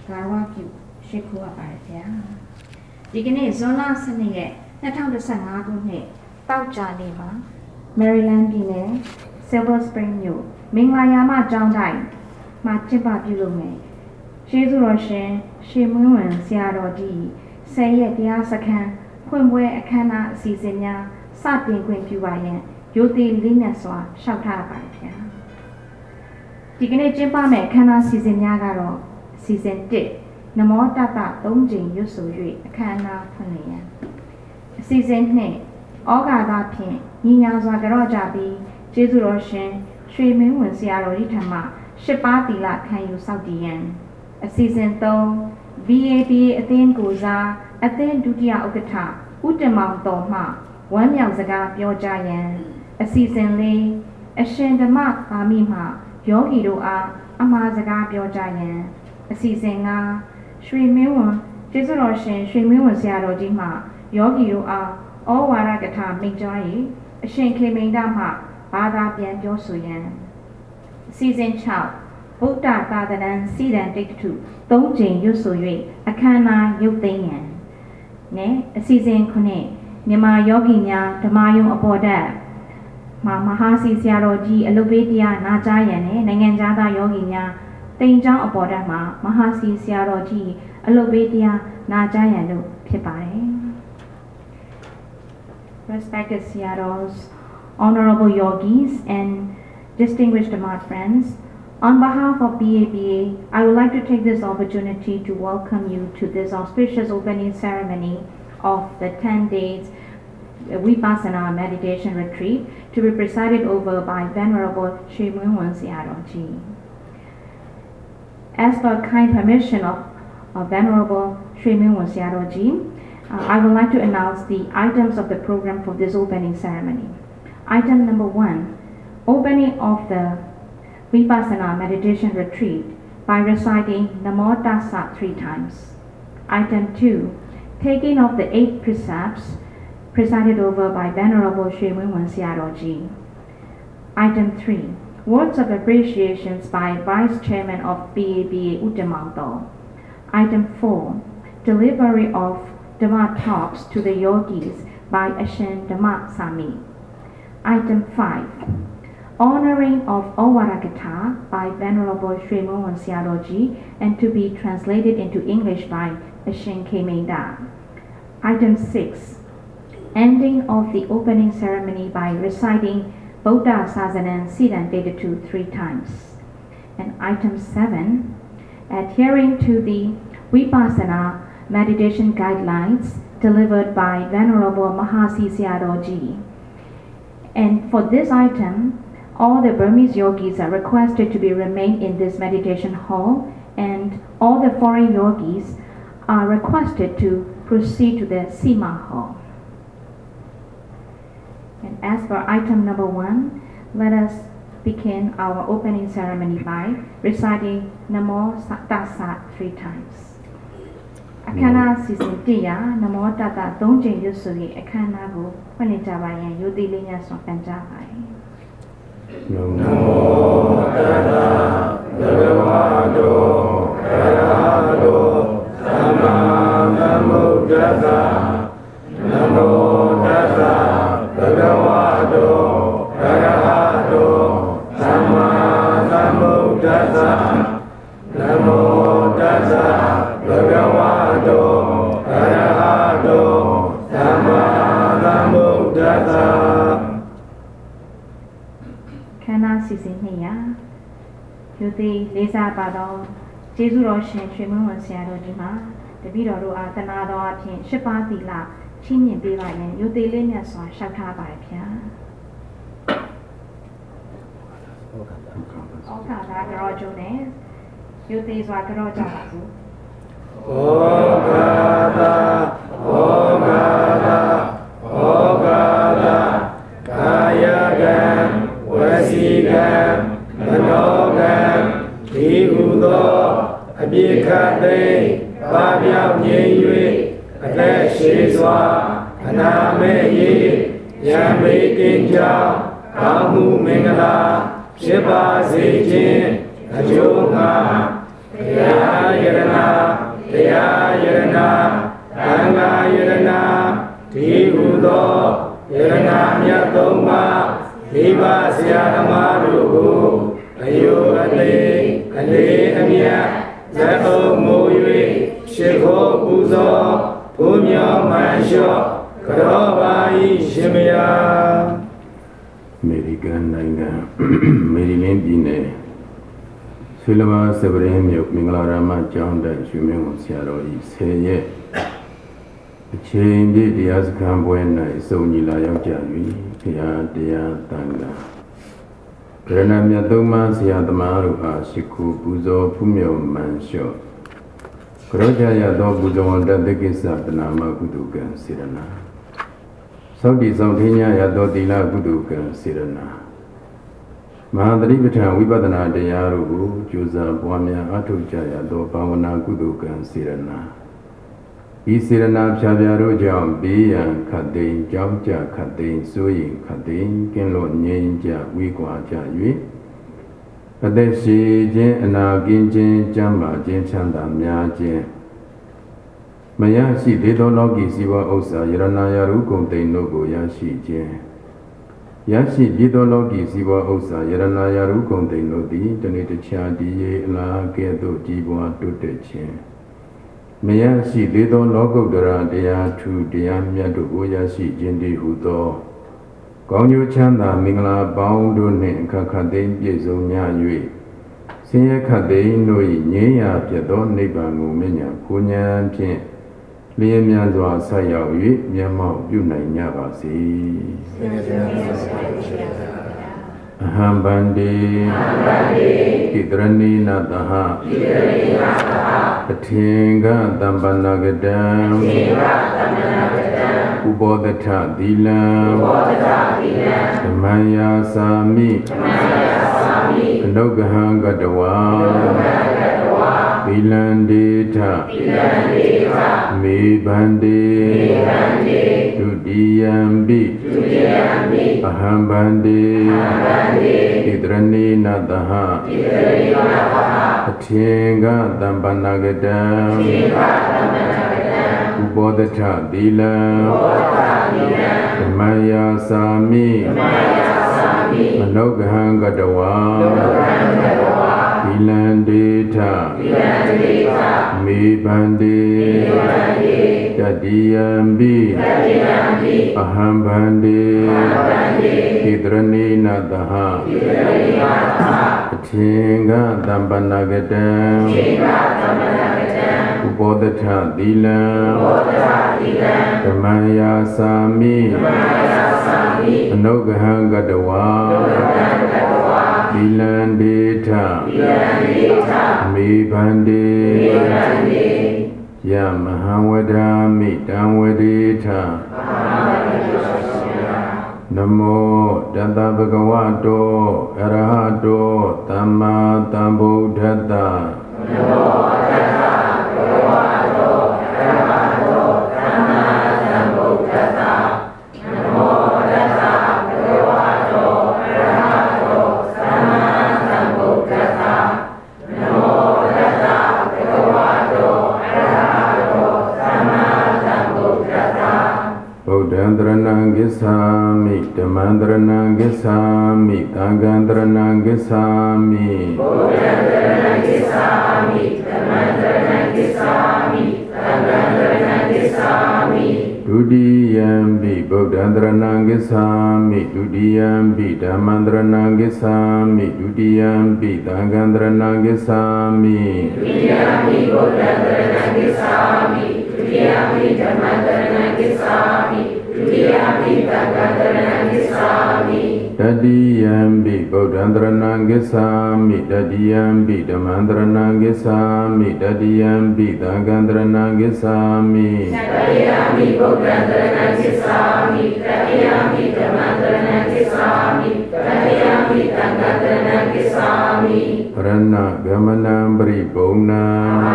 Garwaki Shikua Bardia. Digine Zona Sene, Natal Sanagune, Tauja Lima, Maryland Bine, Silver Spring New, Minglayama John Dai, Machiba Bulume, Jesu Roshin, Shimun, Siaroji, Say it the Asakan, Pumwe Akana, Seasonia, Satin Queen Puayan, Yoti Linaswa, Shouta Bardia. Digine Jimpame, Kana Seasonia Garo, Season Dick. Namo Tata Dongjing Yusui, Kana Punia. Season Ne, Oga Pin, Nina Zagarojabi, Jesu Roshin, Shui Min Siaro Ritama, Shipati La Kanyu Saudian. A season though, VAB Athen Goza, Athen Dutia Okata, Utamount Doma, 1 Yazaga Biojayan. A season lay, a Shendama Amima, Yogi Doa, Amazaga Biojayan. A season Shui Miwan, Jesu Roshin, Shui Miwan Siaro Jima, Yogi Doa, all Waragata Mijai, a Shen came Dama, Bada Bian Josuyan. Season Chow, Buddha Tadanan, Sidan Dick 2, Dongjing Yusui, Akana Yudayan. Ne, a season Kone, Nima Yoginya, Tamayo Aboda, Mahasi Siaroji, Alubedia, Najayane, Nanganjada Yoginya. Danger aboard Mahasi Siaroji, Alobedia, Najayanu, Pipare. Respected Siaros, honorable yogis, and distinguished Dhammat friends, on behalf of BABA, I would like to take this opportunity to welcome you to this auspicious opening ceremony of the 10 days Vipassana meditation retreat to be presided over by Venerable Sri Munwan Siaroji. As per kind permission of Venerable Sri Munwan Siaroji, I would like to announce the items of the program for this opening ceremony. Item number 1, opening of the Vipassana meditation retreat by reciting Namo Tassa 3 times. Item 2, taking of the 8 precepts presided over by Venerable Sri Munwan Siaroji. Item 3, words of appreciations by Vice Chairman of BABA Uttamanto. Item 4, delivery of Dhamma talks to the yogis by Ashen Dhamma Sami. Item 5, honoring of Ovaragata by Venerable Sri Munwan Siaroji and to be translated into English by Ashen Kemenda. Item 6, ending of the opening ceremony by reciting Buddha Sasanan Siddhan Vedatu 3 times. And item 7, adhering to the Vipassana meditation guidelines delivered by Venerable Mahasi Siaroji. And for this item, all the Burmese yogis are requested to be remain in this meditation hall, and all the foreign yogis are requested to proceed to the Sima hall. And as for item number 1, let us begin our opening ceremony by reciting Namo Tassa 3 times. Akana Sisitiya, Namo Tata Dongjing Yusui, Akana Go, Panitabayan, Yudilinya Sopanjabai. Namo Tata, Bhagavato, Arahato, Sama Sambuddhassa. Namo Tassa, Bhagavato, Arahato, Sama Sambuddhassa. Namo Tassa, Bhagavato, Arahato, Sama Sambuddhassa. Kana Sisiniya, Yuti Lisa Bado, Jesu Roshin, Sri Munwan Siaroji Ma, the Vidoro Atanado Atin, Shipati La, Chinyan Bivayan, Yuti Linya Swan, Shaka Baipia. Oka Garojone, Yuti Zwagaroja. Ogada, Ogada, Ogada, Kayagam, Vasigam, Manogam, Ihudo, Abhikate, Pabhyam Nyeyue, Adeshizwa, Anameye, Yamikinja, Kamu Mingala, Shiba Zijin, Ajunga, Yayana. မိဘဆရာသမားတို့ကိုအယုအသေးအလေးအမြတ်ဇက်အုံမိုး၍ရှိခိုးပူဇော်ဘုမြောမှန်လျှော့ကြောပါ၏ရှင်မယားအမေရိကန်နိုင်ငံမေရီလင်းပြည်နယ်ဆွေလဘာစပရင်မြို့မင်္ဂလာရမကျောင်းတိုက်ရွှေမင်းဝန်ဆရာတော်ဤ10ရက်အချိန်ပြည့်တရားစခန်းပွဲ၌စုံညီလာရောက်ကြ၍ဘုရားတရားတန်ခါဗရဏမြတ်သုံးပါးဆရာသမားတို့အားရှိခိုးပူဇော်ဖူးမြော်မှန်လျှော့ကြောကြရသောပူဇော်ဝန်တတ္တကိစ္စပနာမကုသိုလ်ကံစေရနာသောတိဆောင်ထင်းရသောသီလကုသိုလ်ကံစေရနာမဟာသတိပဋ္ဌာန်ဝိပဿနာတရားတို့ကိုကြိုးစားပွားများအားထုတ်ကြရသောဘာဝနာကုသိုလ်ကံစေရနာဤစေရနာဖြာဖြာတို့ကြောင့်ဘေးရန်ခတ်သိမ်းကြောင်းကြခတ်သိမ်းစိုးရင်ခတ်သိမ်းကင်းလို့ငြိမ်းကြဝေးကွာကြ၍အသက်ရှိခြင်းအနာကင်းခြင်းကျမ်းမာခြင်းချမ်းသာများခြင်းမရရှိသေးသောလောကီစီဝါဥစ္စာယရဏယာရုကုန်သိမ်းတို့ကိုရရှိခြင်းရရှိပြီးသောလောကီစီဝါဥစ္စာယရဏယာရုကုန်သိမ်းတို့သည်တနေ့တခြားတည်ရအလားကဲ့သို့ကြီးပွားတိုးတက်ခြင်းမရရှိသေးသောလောကုတ္တရာတရားထူတရားမြတ်တို့ကိုရရှိခြင်းတည်းဟုသောကောင်းကျိုးချမ်းသာမင်္ဂလာပေါင်းတို့နှင့်အခါခတ်သိမ်းပြည့်စုံည၍ဆင်းရဲခတ်သိမ်းတို့၏ငြိမ်းရာပြတ်သောနိဗ္ဗာန်ကိုမြညာကိုဉာဏ်ဖြင့်လျင်မြန်စွာဆက်ရောက်၍မျက်မှောက်ပြုနိုင်ကြပါစေအဟံဗန္တိဣတရဏိနတဟအထင်္ဂတမ္ပနာကတံဥပောဒထသီလံဓမ္မယာစာမိအနုဂဟံကတဝါသီလံဒေထမေဘန္တိဒုတိယံပိအဟံဗန္တိဣတရဏိနတဟအထင်္ဂတမ္ပနာကတံဥပောဒထသီလံဓမ္မယာစာမိအနုဂဟံကတဝါသီလံဒေထမေဘန္တိတတိယံပိအဟံဗန္တိဣတရဏိနတဟအထင်္ဂတမ္ပနာကတံဥပောဒထသီလံဓမ္မယာစာမိအနုဂဟံကတဝါသီလံဒေထမေဘန္တိယမဟံဝဒာမိတံဝဒေထနမောတတဗုဒ္ဓဝါတောအရဟတောသမ္မာသမ္ဗုဒ္ဓတ္တနမောတတဗုဒ္ဓဝါတောအရဟတောသမ္မာသမ္ဗုဒ္ဓတ္တနမောတတဗုဒ္ဓဝါတောအရဟတောသမ္မာသမ္ဗုဒ္ဓတ္တနမောတတဗုဒ္ဓဝါတောအရဟတောသမ္မာသမ္ဗုဒ္ဓတ္တဗုဒ္ဓံတရဏံဂစ္ဆာမိဓမ္မံတရဏံဂစ္ဆာမိသံဃံတရဏံဂစ္ဆာမိဗုဒ္ဓံတရဏံဂစ္ဆာမိဓမ္မံတရဏံဂစ္ဆာမိသံဃံတရဏံဂစ္ဆာမိဒုတိယံပိဗုဒ္ဓံတရဏံဂစ္ဆာမိဒုတိယံပိဓမ္မံတရဏံဂစ္ဆာမိဒုတိယံပိသံဃံတရဏံဂစ္ဆာမိဒုတိယံပိဗုဒ္ဓံတရဏံဂစ္ဆာမိဒုတိယံပိဓမ္မံတရဏံဂစ္ဆာမိဒုတိယံပိသံဃံတရဏံဂစ္ဆာမိတတိယံပိဗုဒ္ဓံတရဏံဂစ္ဆာမိတတိယံပိဓမ္မံတရဏံဂစ္ဆာမိတတိယံပိသံဃံတရဏံဂစ္ဆာမိတတိယံပိဗုဒ္ဓံတရဏံဂစ္ဆာမိတတိယံပိဓမ္မံတရဏံဂစ္ဆာမိတတိယံပိသံဃံတရဏံဂစ္ဆာမိပရဏဂမနံပရိပုံဏံ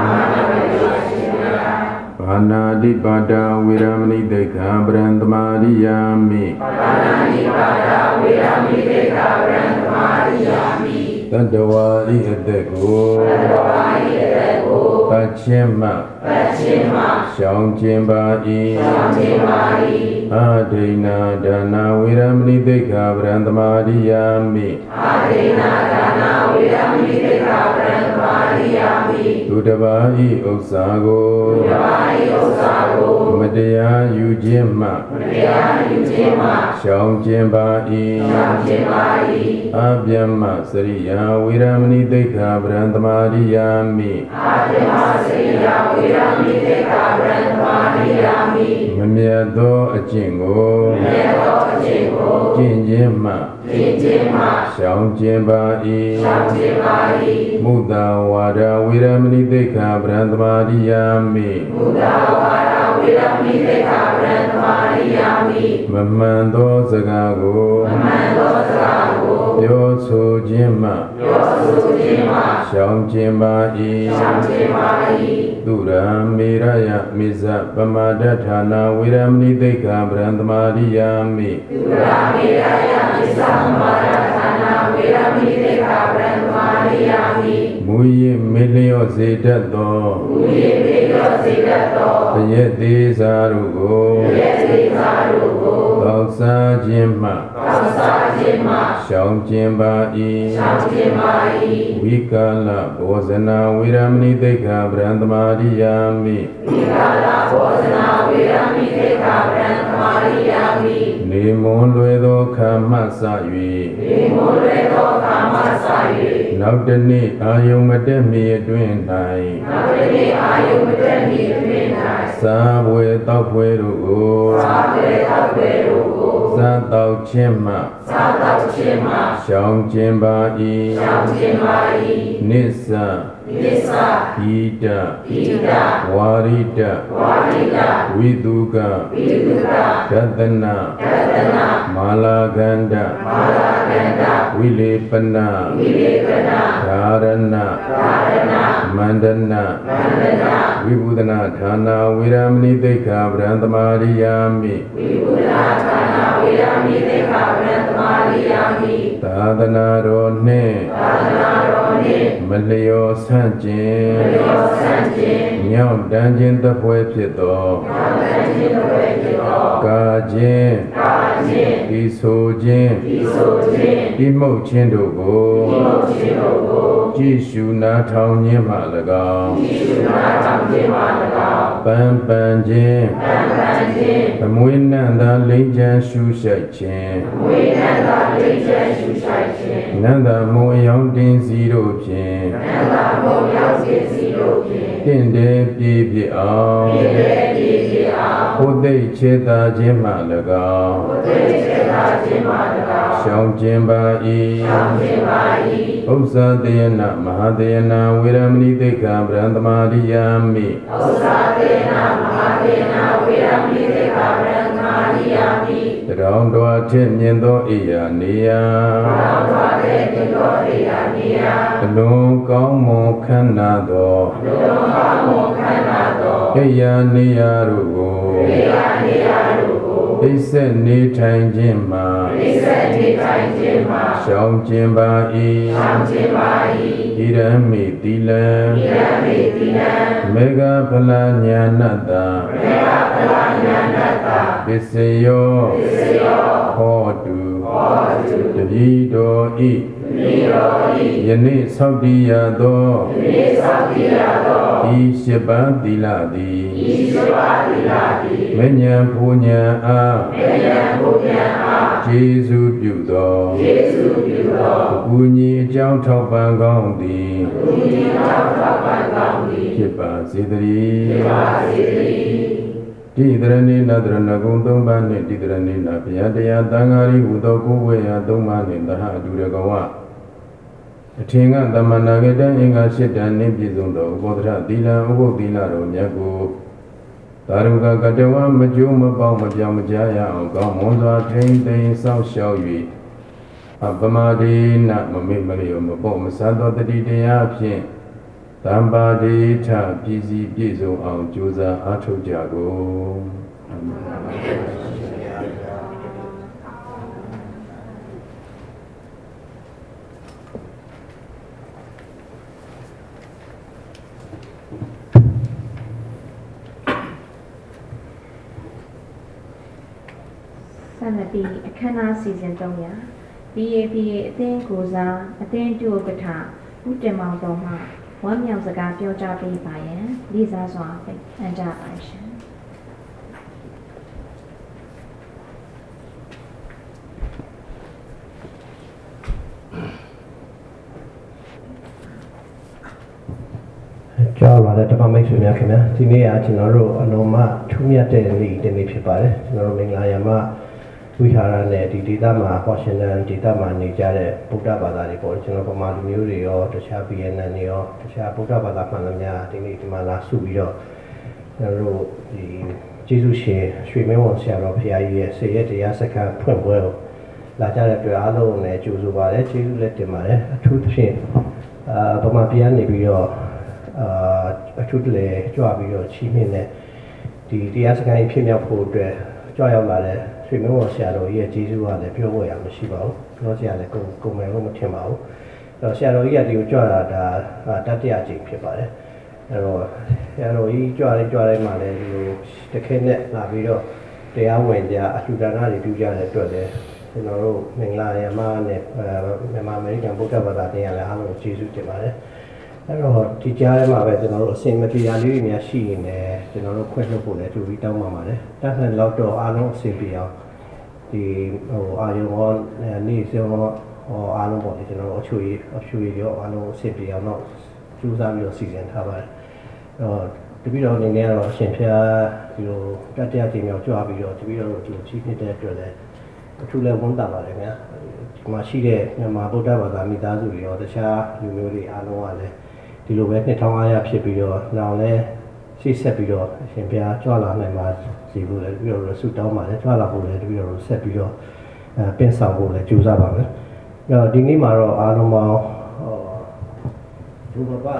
ဘာနာတိပါဒဝေရမဏိတေခာပရံသမာရိယာမိဘာနာတိပါဒဝေရမဏိတေခာပရံသမာရိယာမိတတ္တဝါဤအသက်ကိုပတ်ချင်းမှရှောင်ကျင်ပါ၏အာဒိဏဒါနာဝေရမဏိသိက္ခာပရံသမာရိယာမိသူတပါးဤဥစ္စာကိုမတရားယူခြင်းမှရှောင်ကျင်ပါ၏အဗျမ္မစရိယာဝေရမဏိသိက္ခာပရံသမာရိယာမိမမြတ်သောအကျင့်ကိုကျင့်ခြင်းမှရှောင်ကျင်ပါ၏မုဒ္ဒဝါဒဝေရမဏိသိက္ခာပရံသမာရိယာမိမမှန်သောစကားကိုပြောဆိုခြင်းမှရှောင်ကျင်ပါ၏သူရမေရယမိဇပမာဒဌာနာဝေရမဏိသိက္ခာပရံသမာရိယာမိမူရင်းမေလျော့စေတတ်သောဘယက်သေးစားတို့ကိုသောက်စားခြင်းမှရှောင်ကျင်ပါ၏ဝိကာလဘောဇနာဝေရမဏိသိက္ခာပရံသမာရိယာမိနေမွန်လွယ်သောခါမှစ၍နောက်တနေ့အာယုံမတက်မီအတွင်း၌စားဘွယ်တောက်ဘွယ်တို့ကိုစားတောက်ခြင်းမှရှောင်ကျင်ပါ၏နိစ္စဟိတဝါရိတဝိတုကဒသနာမာလာကန္တဝိလေပနဓာရဏမန္ဒနာဝိပုဒနာဌာနာဝေရမဏိသိက္ခာပရံသမာရိယာမိသာသနာတော်နှင့်မလျော်ဆန့်ကျင်ညောင်းတန်းခြင်းသပွဲဖြစ်သောကာခြင်းဤဆိုခြင်းဤမှုတ်ခြင်းတို့ကိုကြည်ရှုနာထောင်ခြင်းမှ၎င်းပန်းပန်ခြင်းအမွေးနှံသာလိမ့်ချမ်းရှုရှိုက်ခြင်းနန္ဒမောရောင်တင်စီတို့ဖြင့်တင့်တယ်ပြေပြအောင်ဘုဒ္ဓိခြေသာခြင်းမှ၎င်းရှောင်ကျင်ပါ၏ဥစ္စာတယနာမဟာတယနာဝေရမဏိသိက္ခာပရံသမာရိယာမိတရောင်တော်ထက်မြင်သောအိယာနေယာအလွန်ကောင်းမွန်ခမ်းနားသောအိယာနေယာတို့ကိုအိဆက်နေထိုင်ခြင်းမှာရှောင်ကျင်ပါ၏ဣရမိတိလံမေဃဖလညာဏတ္တပစ္စယောဟောတုတတိတော်ဤယနေ့ဆောက်တည်ရသောဤရှိပါသီလသည်မဉ္ဇဉ်ပူဉ္ဇဉ်အားကျေးဇူးပြုသောဘုညီအကြောင်းထောက်ပံ့ကောင်းသည်ဖြစ်ပါစေတည်းတိတရဏိနတရဏဂုံ၃ပါးနှင့်တိတရဏိနဘုရားတရားသံဃာရိဟူသောကိုယ်ဝေယ၃ပါးနှင့်သဟအတူတကဝအထင်ကသမဏဂတံအင်္ဂါ၈တန်နှင့်ပြည့်စုံသောဥပောဒရသီလဥပုသ္သီလတော်မြတ်ကိုသာရုကကတဝမကျိုးမပေါမပြောင်းမကြားရအောင်ကောင်းမွန်စွာထိမ့်သိမ်းစောင့်ရှောက်၍အပမဒေနမမေ့မလျော့မပေါ့မဆသောတတိတရားဖြင့်တမ္ပါဒေထပြည်စည်းပြည့်စုံအောင်ကြိုးစားအားထုတ်ကြကုန်ဆက်လက်ပြီးအခမ်းအနားစီစဉ်300 BAPA အသင်းကိုစားအသင်းပြုဥက္ကဋ္ဌဦးတင်မောင်တော်မှဝမ်းမြောက်စကားပြောကြားပေးပါရန်လေးစားစွာအန်ကြားပါရှင်ကြောက်လာတဲ့ဓမ္မမိတ်ဆွေများခင်ဗျာဒီနေ့ကကျွန်တော်တို့အလုံးမထူးမြတ်တဲ့နေ့ဒီနေ့ဖြစ်ပါတယ်ကျွန်တော်တို့မင်္ဂလာရမဝိဟာရနဲ့ဒီဒေသမှာဝါရှင်တန်ဒေသမှာနေကြတဲ့ဗုဒ္ဓဘာသာတွေပေါ့ကျွန်တော်ဗမာလူမျိုးတွေရောတခြား BNN တွေရောတခြားဗုဒ္ဓဘာသာမှန်သမျှဒီနေ့ဒီမှာလာစုပြီးတော့ကျွန်တော်တို့ဒီကျေးဇူးရှင်ရွှေမင်းဝန်ဆရာတော်ဘုရားကြီးရဲ့ဆေရတရားစခန်းဖွင့်ပွဲကိုလာကြတဲ့အတွက်အားလုံးနဲ့ကြိုဆိုပါတယ်ကျေးဇူးလက်တင်ပါတယ်အထူးသဖြင့်ဗမာပြည်ကနေပြီးတော့အထူးတလေကြွပြီးတော့ချီးမြှင့်တဲ့ဒီတရားစခန်းဖြစ်မြောက်ဖို့အတွက်ကြွရောက်လာတဲ့ရွှေမင်းဝန်ဆရာတော်ကြီးရဲ့ကျေးဇူးကလည်းပြောဖို့ရမရှိပါဘူးပြောစရာလည်းကုန်မယ်လို့မထင်ပါဘူးအဲ့တော့ဆရာတော်ကြီးကဒီကိုကြွလာတာတတိယအကြိမ်ဖြစ်ပါတယ်အဲ့တော့ဆရာတော်ကြီးကြွတိုင်းမှာလည်းဒီလိုတစ်ခဲနဲ့လာပြီးတော့တရားဝင်ကြအလှူဒါနတွေပြုကြတဲ့အတွက်လည်းကျွန်တော်တို့မင်္ဂလာရမနဲ့မြန်မာအမေရိကန်ဗုဒ္ဓဘာသာတရားလည်းအားလုံးကျေးဇူးတင်ပါတယ်အဲ့တော့ဒီကြားထဲမှာပဲကျွန်တော်တို့အစင်မပြေရလေးတွေများရှိနေတယ်ကျွန်တော်တို့ခွင့်လွှတ်ဖို့လည်းတူပြီးတောင်းပါပါတယ်တတ်တဲ့လောက်တော့အားလုံးအစင်ပြေအောင်ဒီအာယုံရောနေ့စဉ်ရောအားလုံးပေါ့လေကျွန်တော်တို့အချွေရောအားလုံးအစင်ပြေအောင်တော့ကြိုးစားပြီးတော့စီစဉ်ထားပါတယ်အဲ့တော့တပည့်တော်အနေနဲ့ကတော့အရှင်ဖျားဒီလိုတတ်တရားချိန်မြောက်ကြွပြီးတော့တပည့်တော်တို့ဒီချီးမြှင့်တဲ့အတွက်လည်းအထူးလည်းဝန်တာပါတယ်ခင်ဗျာဒီမှာရှိတဲ့မြန်မာဗုဒ္ဓဘာသာမိသားစုတွေရောတခြားလူမျိုးတွေအားလုံးကလည်းဒီလိုပဲ2500ဖြစ်ပြီးတော့နောက်လဲရှေ့ဆက်ပြီးတော့အရှင်ဘုရားကြွလာနိုင်ပါစီလို့လည်းပြီးတော့ဆုတောင်းပါတယ်ကြွလာဖို့လည်းပြီးတော့ဆက်ပြီးတော့ပင့်ဆောင်ဖို့လည်းကြိုးစားပါမယ်အဲ့တော့ဒီနေ့မှာတော့အားလုံးပေါင်းဒီဘဘ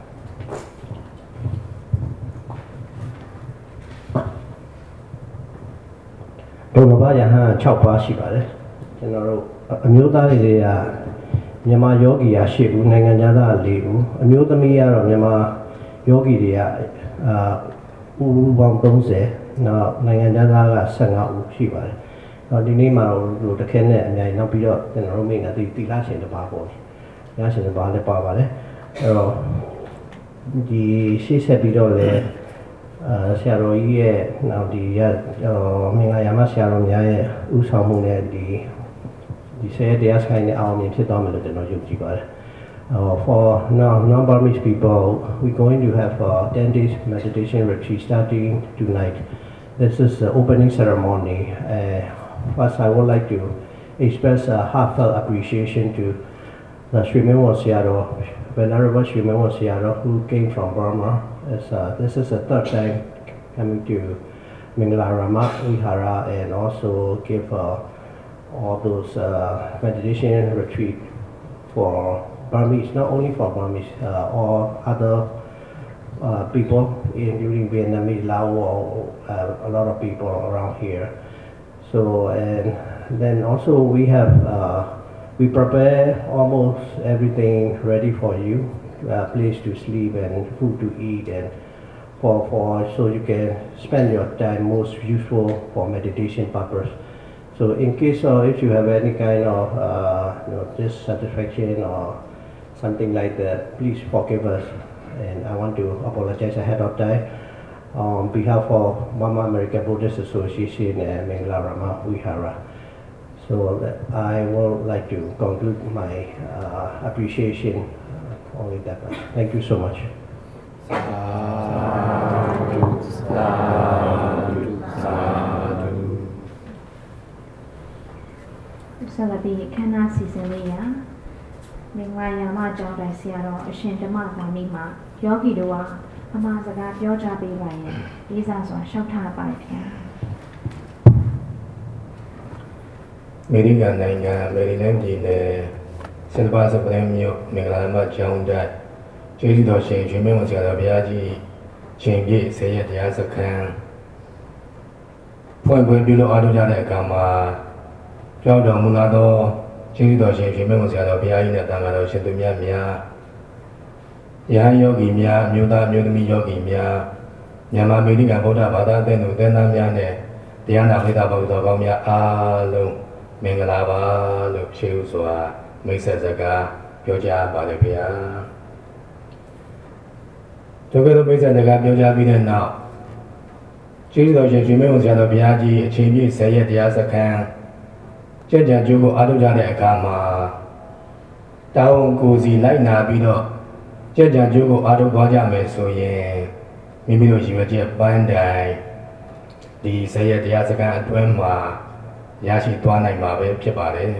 ဒုဘဘယဟန်6ပါးရှိပါတယ်ကျွန်တော်တို့အမျိုးသားတွေကမြန်မာယောဂီ8ဦးနိုင်ငံသား4ဦးအမျိုးသမီးကတော့မြန်မာယောဂီတွေကဦးပေါင်း30နောက်နိုင်ငံသားက15ဦးရှိပါတယ်။တော့ဒီနေ့မှာတော့တခဲနဲ့အများကြီးနောက်ပြီးတော့ကျွန်တော်တို့မိနေတာတီလာရှင်တစ်ပါးပေါ့။ညာရှင်တစ်ပါးလည်းပါပါတယ်။အဲ့တော့ဒီရှေ့ဆက်ပြီးတော့လည်းဆရာတော်ကြီးရဲ့နောက်ဒီမင်္ဂလာရမဆရာတော်များရဲ့ဥဆောင်မှုနဲ့ဒီဆေးတရားစခိုင်းနဲ့အောင်မြင်ဖြစ်သွားမယ်လို့ကျွန်တော်ယုံကြည်ပါတယ် For now non-Burmese people we're going to have a 10 days meditation retreat starting tonight. This is the opening ceremony. First I would like to express a heartfelt appreciation to the Sri Mewan Sayadaw, Venerable Sri Mewan Sayadaw who came from Burma. This is the third time coming to Minglarama Vihara and also give all those meditation retreat for Burmese, not only for Burmese, all other people, including Vietnamese, Lao, a lot of people around here. So, and then also we have, we prepare almost everything ready for you, place to sleep and food to eat and for so you can spend your time most useful for meditation purpose. So in case if you have any kind of dissatisfaction or something like that, please forgive us. And I want to apologize ahead of time on behalf of Mama American Buddhist Association and Minglarama Vihara. So I would like to conclude my appreciation only that much. Thank you so much. Sadhu. ဆက်လက်ပြီးခန္ဓာစီစဉ်လေးရမင်္ဂလာရမကျောင်းတိုင်းဆရာတော်အရှင်ဓမ္မသာမီးမှာယောဂီတို့ဟာအမှားစကားပြောကြပေးပါရင်လေးစားစွာရှောက်ထားပါဗျာအမေရိကန်နိုင်ငံမယ်ရီလန်းပြည်နယ်စင်ပါစပရင်မြို့မင်္ဂလာရမကျောင်းတိုင်းကျေးဇူးတော်ရှင်ရွှေမင်းဝန်ဆရာတော်ဘုရားကြီးရှင်ပြည့်ဆေးရတရားစခန်းဖွင့်ပွဲပြုလို့အားထုတ်ကြတဲ့အခါမှာကြောက်တော်မူလာသောကျေးဇူးတော်ရှင်ရွှေမင်းဝန်ဆရာတော်ဘုရားကြီးနဲ့တန်ခါတော်ရှင်သူများယဟန်ယောဂီများမြို့သားမြို့သမီးယောဂီများမြန်မာအမေရိကန်ဗုဒ္ဓဘာသာအသင်းသူသင်္သားများနဲ့တရားနာပိသဘုရားကောင်းများအားလုံးမင်္ဂလာပါလို့ရှိဥစွာမိတ်ဆက်စကားပြောကြားပါတယ်ဗျာဒုက္ခတို့မိတ်ဆက်စကားပြောကြားပြီးတဲ့နောက်ကျေးဇူးတော်ရှင်ရှင်မင်းဝန်ဆရာတော်ဘုရားကြီးအချိန်ပြည့်10ရက်တရားစခန်းကြံ့ကြံ့ကျိုးကိုအားထုတ်ကြတဲ့အခါမှာတောင်းကိုစီလိုက်နာပြီးတော့ကြံ့ကြံ့ကျိုးကိုအားထုတ်သွားကြမယ်ဆိုရင်မိမိတို့ရည်ရွယ်ချက်ပန်းတိုင်ဒီ10ရက်တရားစခန်းအတွင်းမှာရရှိသွားနိုင်မှာပဲဖြစ်ပါတယ်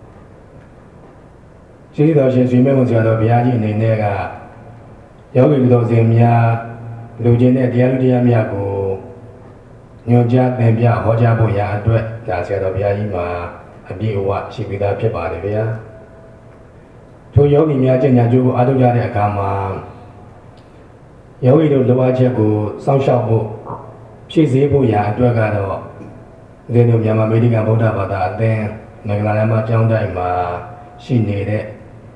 ကျေးဇူးတော်ရှင်ရှင်မင်းဝန်ဆရာတော်ဘုရားကြီးအနေနဲ့ကယောဂီတော်စင်များလူချင်းတဲ့တရားလူတရားများကိုညွှန်ကြားသင်ပြဟောကြားဖို့ရာအတွက်ဒါဆရာတော်ဘုရားကြီးမှာအပြည့်အဝရှိပြီးသားဖြစ်ပါတယ်ဗျာထိုယောဂီများကျင့်ကြံကြိုးကိုအားထုတ်ကြတဲ့အခါမှာယောဂီတို့လိုအပ်ချက်ကိုစောင့်ရှောက်ဖို့ဖြည့်ဆည်းဖို့ရာအတွက်ကတော့ဒီလိုမြန်မာအမေရိကန်ဗုဒ္ဓဘာသာအသင်းမင်္ဂလာလမ်းမကျောင်းတိုင်းမှာရှိနေတဲ့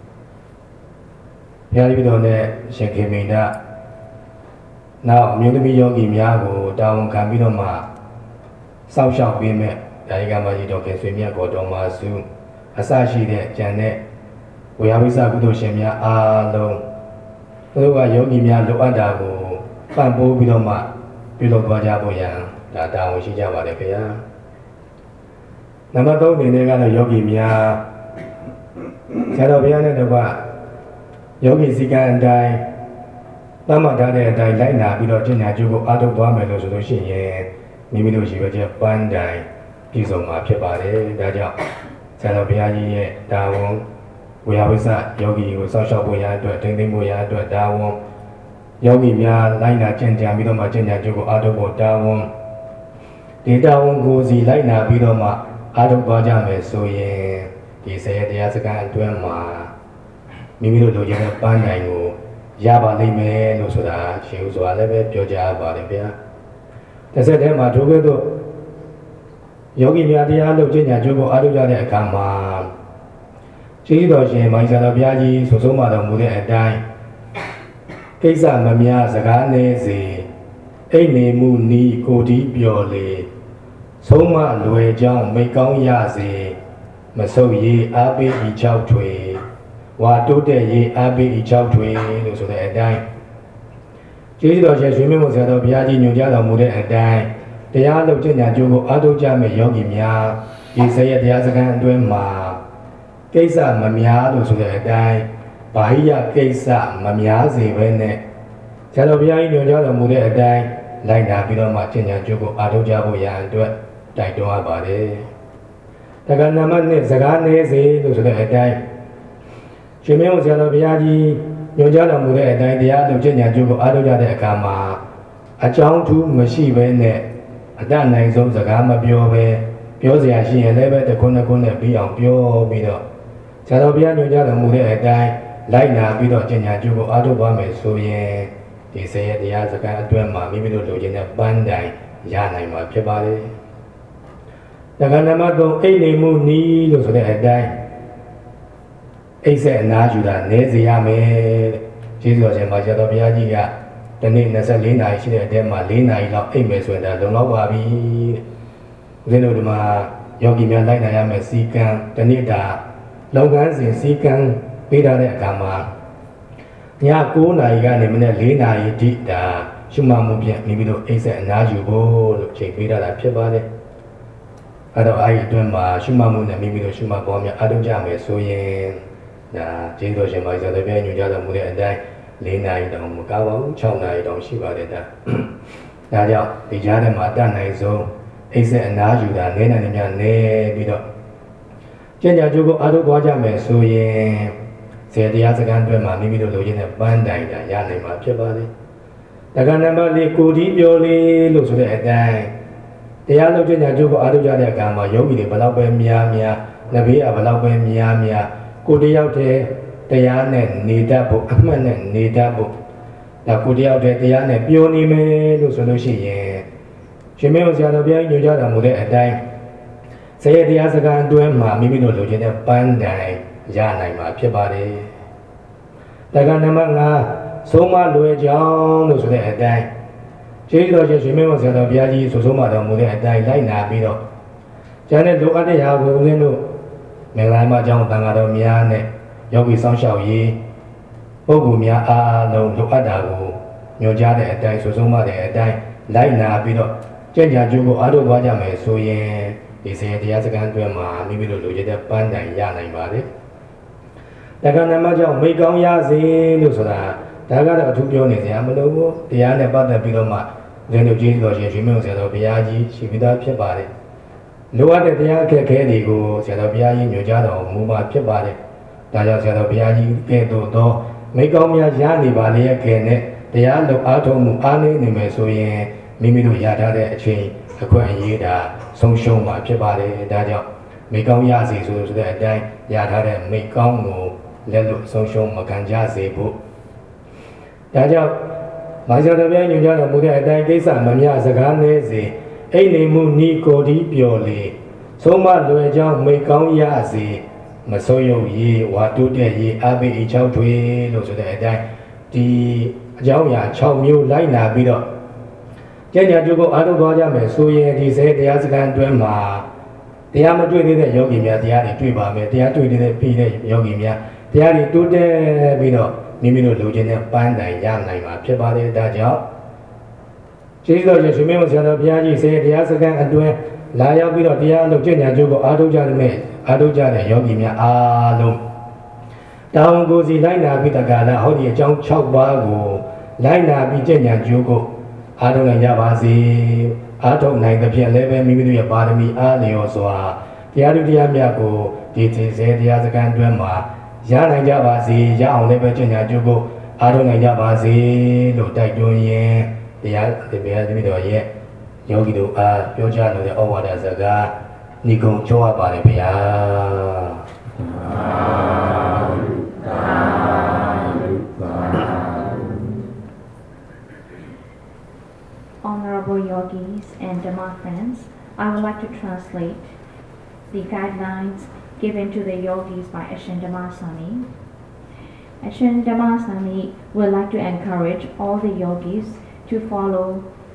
ဘုရားကြီးတော်နဲ့ရှင်ခေမိန်ဒနောက်အမျိုးသမီးယောဂီများကိုတာဝန်ခံပြီးတော့မှစောင့်ရှောက်ပေးမဲ့ဒါယကမကြီးတော်ခင်ဆွေမြတ်ကိုတော်မှာစုအစရှိတဲ့ကျန်တဲ့ဝေယဝိသကုသိုလ်ရှင်များအားလုံးသူတို့ကယောဂီများလိုအပ်တာကိုပံ့ပိုးပြီးတော့မှပြုလုပ်သွားကြဖို့ရန်ဒါတာဝန်ရှိကြပါတယ်ခင်ဗျာနံပါတ်3အနေနဲ့ကတော့ယောဂီများဆရာတော်ဘုရားနဲ့တော့ယောဂီစည်းကမ်းအတိုင်းသတ်မှတ်ထားတဲ့အတိုင်းလိုက်နာပြီးတော့ကျင့်ကြံကြိုးကိုအားထုတ်သွားမယ်လို့ဆိုလို့ရှိရင်မိမိတို့ရည်ရွယ်ချက်ပန်းတိုင်ပြည့်စုံမှာဖြစ်ပါတယ်ဒါကြောင့်ဆရာတော်ဘုရားကြီးရဲ့တာဝန်ဝေယဝိသယောဂီကိုစောင့်ရှောက်ဖို့ရအတွက်ထိန်းသိမ်းဖို့ရအတွက်တာဝန်ယောဂီများလိုက်နာကျင့်ကြံပြီးတော့မှကျင့်ကြံကြိုးကိုအားထုတ်ဖို့တာဝန်ဒီတာဝန်ကိုစီလိုက်နာပြီးတော့မှအားထုတ်သွားကြမယ်ဆိုရင်ဒီ10ရက်တရားစခန်းအတွင်းမှာမိမိတို့လိုချင်တဲ့ပန်းတိုင်ကိုရပါလိမ့်မယ်လို့ဆိုတာရှင်ဥစွာလည်းပဲပြောကြားပါတယ်ဗျာတစ်ဆက်တည်းမှာဒုက္ခတို့ယောဂီများတရားလုပ်ကျင့်ကြံကြိုးကိုအားထုတ်ကြတဲ့အခါမှာကျေးဇူးတော်ရှင်မိုင်းဆရာတော်ဘုရားကြီးဆိုဆုံးမတော်မူတဲ့အတိုင်းကိစ္စမများစကားနည်းစေအိတ်နေမှုနီးကိုဒီပျော်လေဆုံးမလွယ်ကြောင်းမိကောင်းရစေမဆုပ်ရေးအားပေးဤ၆ထွေဝါတိုးတဲ့ရေးအားပေးဤ၆ထွေလို့ဆိုတဲ့အတိုင်းကျေးဇူးတော်ရှင်ရွှေမင်းမဆရာတော်ဘုရားကြီးညွှန်ကြားတော်မူတဲ့အတိုင်းတရားလုပ်ကျင့်ကြံကြိုးကိုအားထုတ်ကြမဲ့ယောဂီများဒီ10ရက်တရားစခန်းအတွင်းမှာကိစ္စမများလို့ဆိုတဲ့အတိုင်းဘာဟိယကိစ္စမများစေပဲနဲ့ဆရာတော်ဘုရားကြီးညွှန်ကြားတော်မူတဲ့အတိုင်းလိုက်နာပြီးတော့မှကျင့်ကြံကြိုးကိုအားထုတ်ကြဖို့ရန်အတွက်တိုက်တွန်းအပ်ပါတယ်။ဒါကနံပါတ်1စကားနည်းစေလို့ဆိုတဲ့အတိုင်းရှင်မင်းဆရာတော်ဘုရားကြီးညွှန်ကြားတော်မူတဲ့အတိုင်းတရားလုပ်ကျင့်ကြံကြိုးကိုအားထုတ်ကြတဲ့အခါမှာအကြောင်းထူးမရှိပဲနဲ့အတတ်နိုင်ဆုံးစကားမပြောပဲပြောစရာရှိရင်လည်းပဲတစ်ခုနဲ့ပြီးအောင်ပြောပြီးတော့ဆရာတော်ဘုရားညွှန်ကြားတော်မူတဲ့အတိုင်းလိုက်နာပြီးတော့ကျင့်ကြံကြိုးကိုအားထုတ်ပါမယ်ဆိုရင်ဒီ10ရက်တရားစကားအတွင်းမှာမိမိတို့လိုချင်တဲ့ပန်းတိုင်ရနိုင်မှာဖြစ်ပါတယ်။ဒါကနံပါတ်3အိတ်နေမှုနီးလို့ဆိုတဲ့အတိုင်းအိတ်ဆက်အနာယူတာနည်းစေရမယ်တဲ့။ကျေးဇူးတော်ရှင်ပါဆရာတော်ဘုရားကြီးကဒီနေ့24နာရီရှိတဲ့အထဲမှာ4နာရီလောက်အိတ်မယ်ဆိုရင်ဒါလုံလောက်ပါပြီတဲ့။ဦးဇင်းတို့ဒီမှာယောဂီများလိုက်နာရမယ်စီကံဒီနေ့ဒါလုပ်ငန်းစဉ်စီကံပေးထားတဲ့အခါမှာည9နာရီကနေမနေ့4နာရီထိဒါရှုမှတ်မှုဖြင့်မိမိတို့အိတ်ဆက်အနာယူဖို့လို့ချိန်ပေးထားတာဖြစ်ပါတယ်။အဲ့တော့အဲ့ဒီအတွင်းမှာရှုမှတ်မှုနဲ့မိမိတို့ရှုမှတ်ပေါ်များအားထုတ်ကြမယ်ဆိုရင်ဒါကျင်းတော်ရှင်ပါဆရာတော်ဘုရားညွှန်ကြားတော်မူတဲ့အတိုင်း4နာရီတောင်မကပါဘူး6နာရီတောင်ရှိပါတယ်ဒါ။ဒါကြောင့်ဒီကြားထဲမှာအတတ်နိုင်ဆုံးအိတ်ဆက်အနာယူတာနည်းနိုင်များနည်းပြီးတော့ကျင့်ကြံကြိုးကိုအားထုတ်သွားကြမယ်ဆိုရင်ဇေတရားစခန်းအတွက်မှာမိမိတို့လိုချင်တဲ့ပန်းတိုင်တာရနိုင်မှာဖြစ်ပါလေ။ဒါကနံပါတ်4ကိုဒီပြောလေးလို့ဆိုတဲ့အတိုင်းတရားလုပ်ကျင့်ကြံကြိုးကိုအားထုတ်ကြတဲ့အခါမှာယောဂီတွေဘယ်လောက်ပဲများနဘေးကဘယ်လောက်ပဲများကိုတယောက်တည်းတရားနဲ့နေတတ်ဖို့အမှတ်နဲ့နေတတ်ဖို့ဒါကိုတယောက်တည်းတရားနဲ့ပြောနေမယ်လို့ဆိုလို့ရှိရင်ရှင်မင်းဆရာတော်ဘုရားညွှန်ကြားတော်မူတဲ့အတိုင်းဇေယတရားစကားအတွင်းမှာမိမိတို့လိုချင်တဲ့ပန်းတိုင်ရနိုင်မှာဖြစ်ပါတယ်။ဒါကနံပါတ်5ဆုံးမလွယ်ကြောင်းလို့ဆိုတဲ့အတိုင်းကျေးဇူးတော်ရှင်ရွှေမင်းဝန်ဆရာတော်ဘုရားကြီးဆိုဆုံးမတော်မူတဲ့အတိုင်းလိုက်နာပြီးတော့ကျန်တဲ့လိုအပ်တဲ့ဟာကိုဦးဇင်းတို့မင်္ဂလာမအကြောင်းတန်ခါတော်များနဲ့ယောဂီဆောင်ရှောက်ရေးပုဂ္ဂိုလ်များအားလုံးလိုအပ်တာကိုညွှန်ကြားတဲ့အတိုင်းဆိုဆုံးမတဲ့အတိုင်းလိုက်နာပြီးတော့ကြင်ကြကျိုးကိုအားထုတ်သွားကြမယ်ဆိုရင်ဒီဆရာတရားစခန်းအတွင်းမှာမိမိတို့လိုချင်တဲ့ပန်းတိုင်ရနိုင်ပါတယ်။တက္ကနာမကြောင့်မိကောင်းရစေလို့ဆိုတာဒါကတော့အထူးပြောနေစရာမလိုဘူးတရားနဲ့ပတ်သက်ပြီးတော့မှဇင်းတို့ကျေးဇူးတော်ရှင်ရွှေမင်းဆရာတော်ဘုရားကြီးရှိပြီးသားဖြစ်ပါတယ်လိုအပ်တဲ့တရားအခက်အခဲတွေကိုဆရာတော်ဘုရားကြီးညွှန်ကြားတော်မူမှာဖြစ်ပါတယ်ဒါကြောင့်ဆရာတော်ဘုရားကြီးကဲ့သို့သောမိကောင်းများရနေပါလေရဲ့ကဲနဲ့တရားလုံအားထုတ်မှုအားနည်းနေမယ်ဆိုရင်မိမိတို့ရထားတဲ့အချိန်အခွင့်အရေးဒါဆုံးရှုံးမှာဖြစ်ပါတယ်ဒါကြောင့်မိကောင်းရစီဆိုတဲ့အတိုင်းရထားတဲ့မိကောင်းကိုလက်လွတ်ဆုံးရှုံးမခံကြစေဖို့ဒါကြောင့်မာဇာတော်ဗျာညွှန်ကြားတော်မူတဲ့အတိုင်းကိစ္စမမြစကားနည်းစေအိမ်နေမှုနီကိုဒီပျော်လေသုံးမလွယ်ကြောင်းမိကောင်းရစေမစိုးရုပ်ရေးဝါတုတဲ့ရေးအဘိအချောက်ထွေလို့ဆိုတဲ့အတိုင်းဒီအကြောင်းအရာ6မျိုးလိုက်နာပြီးတော့ကျင့်ကြံကြိုးကိုအားထုတ်သွားကြမယ်ဆိုရင်ဒီစေတရားစခန်းအတွင်းမှာတရားမတွေ့သေးတဲ့ယောဂီများတရားတွေတွေ့ပါမယ်တရားတွေ့နေတဲ့ပြီးတဲ့ယောဂီများတရားတွေတိုးတက်ပြီးတော့မိမိတို့လိုချင်တဲ့ပန်းတိုင်ရနိုင်မှာဖြစ်ပါတယ်ဒါကြောင့်ကျေးဇူးတော်ရှင်ရွှေမင်းဆရာတော်ဘုရားကြီးစေတရားစခန်းအတွင်းလာရောက်ပြီးတော့တရားလုပ်ကျင့်ကြံကြိုးကိုအားထုတ်ကြတဲ့ယောဂီများအားလုံးတောင်းကိုစီလိုက်နာပြီးတက္ကနာဟောဒီအကြောင်း6ပါးကိုလိုက်နာပြီးကျင့်ကြံကြိုးကိုအားထုတ်နိုင်ကြပါစေအားထုတ်နိုင်တဲ့ဖြင့်လည်းပဲမိမိတို့ရဲ့ပါရမီအားလျော်စွာတရားဓုတရားမြတ်ကိုဒီစေတရားစခန်းအတွင်းမှာရနိုင်ကြပါစေရအောင်လည်းပဲကျင့်ကြံကြိုးကိုအားထုတ်နိုင်ကြပါစေလို့တိုက်တွန်းရင်းတရားဒီဘုရားသမီးတော်ရဲ့ယောဂီတို့အားပြောကြားလို့တဲ့ဩဝါဒစကားညီကုံချောရပါတယ်ဗျာ Honorable yogis and Dhamma friends, I would like to translate the guidelines given to the yogis by Ashin Dhammasami. Ashin Dhammasami would like to encourage all the yogis to follow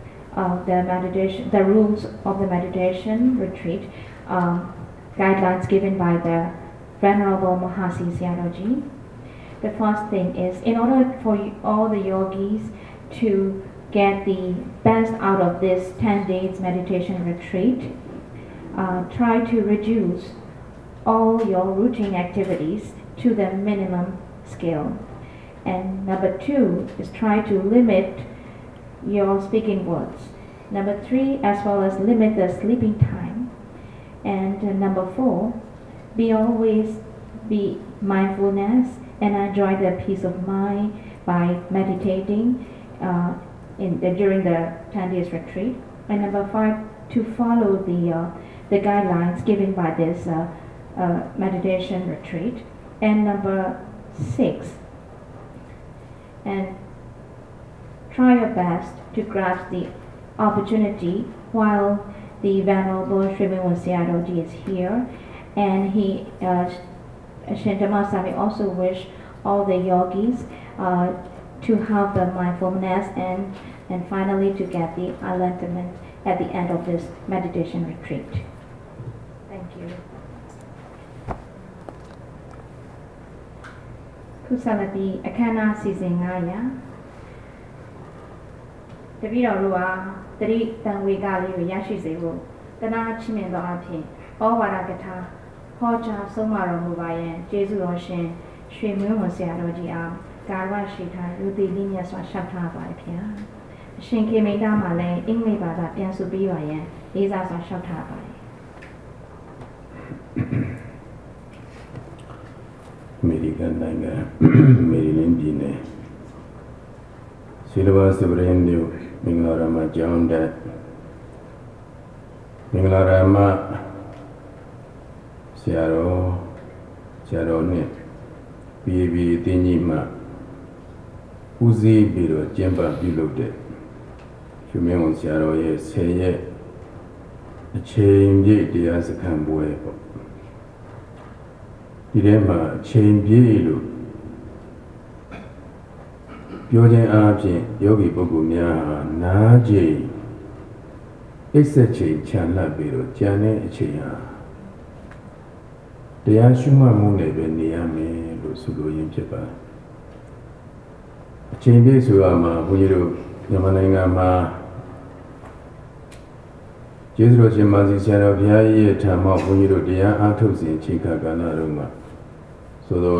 the rules of the meditation retreat guidelines given by the Venerable Mahasi Sayadaw. The first thing is, in order for all the yogis to get the best out of this 10 days meditation retreat, try to reduce all your routine activities to the minimum scale. And number 2 is try to limit your speaking words. Number 3, as well as limit the sleeping time. And number 4, always be mindfulness and enjoy the peace of mind by meditating during the 10 days retreat. And number 5, to follow the guidelines given by this meditation retreat. And number 6, and try your best to grasp the opportunity while the Venerable Srimad Sayadaw is here, and Ashin Dhammasami also wish all the yogis to have the mindfulness and finally to get the enlightenment at the end of this meditation retreat. Thank you. Kusalati Akana Sizingaya. တပည့်တော်တို့ဟာတတိတံဝေကလေးကိုရရှိစေဖို့တနာချစ်မြတ်သောအဖြစ်ဩဝါဒကထာဟောကြားဆုံးမတော်မူပါယံကျေးဇူးတော်ရှင်ရွှေမင်းဝန်ဆရာတော်ကြီးအားကာရဝရှိထားလူသိလေးမြတ်စွာရှောက်ထားပါတယ်ခင်ဗျာအရှင်ခေမိန်တာမှာလည်းအင်္ဂလိပ်ဘာသာပြန်ဆိုပြီးပါယံလေးစားစွာရှောက်ထားပါတယ်အမေရိကန်နိုင်ငံမေရီလန်းပြည်နယ်Silver Sovereign New Minglarama John that Minglarama Siaro Net BB Tinima Uzi Biro Jemba Bilote Human Siaro ye say ye a change the as a camboy Didema change ye ပြောခြင်းအားဖြင့်ယောဂီပုဂ္ဂိုလ်များဟာနားချိန်အိပ်စက်ချိန်ခြံလှပ်ပြီးတော့ကြံတဲ့အချိန်ဟာတရားရှုမှတ်မှုနဲ့ပဲနေရမယ်လို့ဆိုလိုရင်းဖြစ်ပါတယ်အချိန်ပြည့်ဆိုရမှာဘုန်းကြီးတို့မြန်မာနိုင်ငံမှာကျေးဇူးတော်ရှင်မာစီဆရာတော်ဘုရားကြီးရဲ့ထံမှာဘုန်းကြီးတို့တရားအားထုတ်စဉ်ချိန်ခါကာလတုန်းကဆိုတော့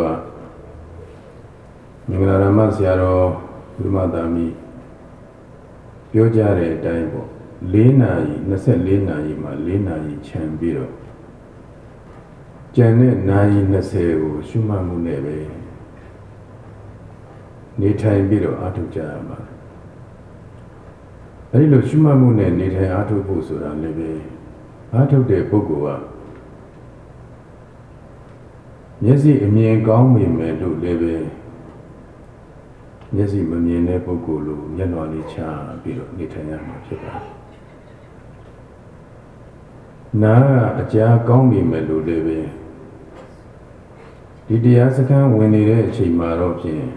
မင်္ဂလာရမဆရာတော်ဘုရားသာမီပြောကြတဲ့အတိုင်းပေါ့4နာရီ24နာရီမှာ4နာရီခြံပြီးတော့ကျန်တဲ့နာရီ20ကိုရှုမှတ်မှုနဲ့ပဲနေထိုင်ပြီးတော့အားထုတ်ကြရမှာအဲဒီလိုရှုမှတ်မှုနဲ့နေထိုင်အားထုတ်ဖို့ဆိုတာလည်းပဲအားထုတ်တဲ့ပုဂ္ဂိုလ်ကမျက်စိအမြင်ကောင်းမိမယ်လို့လည်းပဲမျက်စိမမြင်တဲ့ပုဂ္ဂိုလ်လိုမျက်နှာလေးချပြီးတော့နေထိုင်ရမှာဖြစ်ပါတယ်နားကအကြားကောင်းမိမယ်လို့လည်းပဲဒီတရားစခန်းဝင်နေတဲ့အချိန်မှာတော့ဖြင့်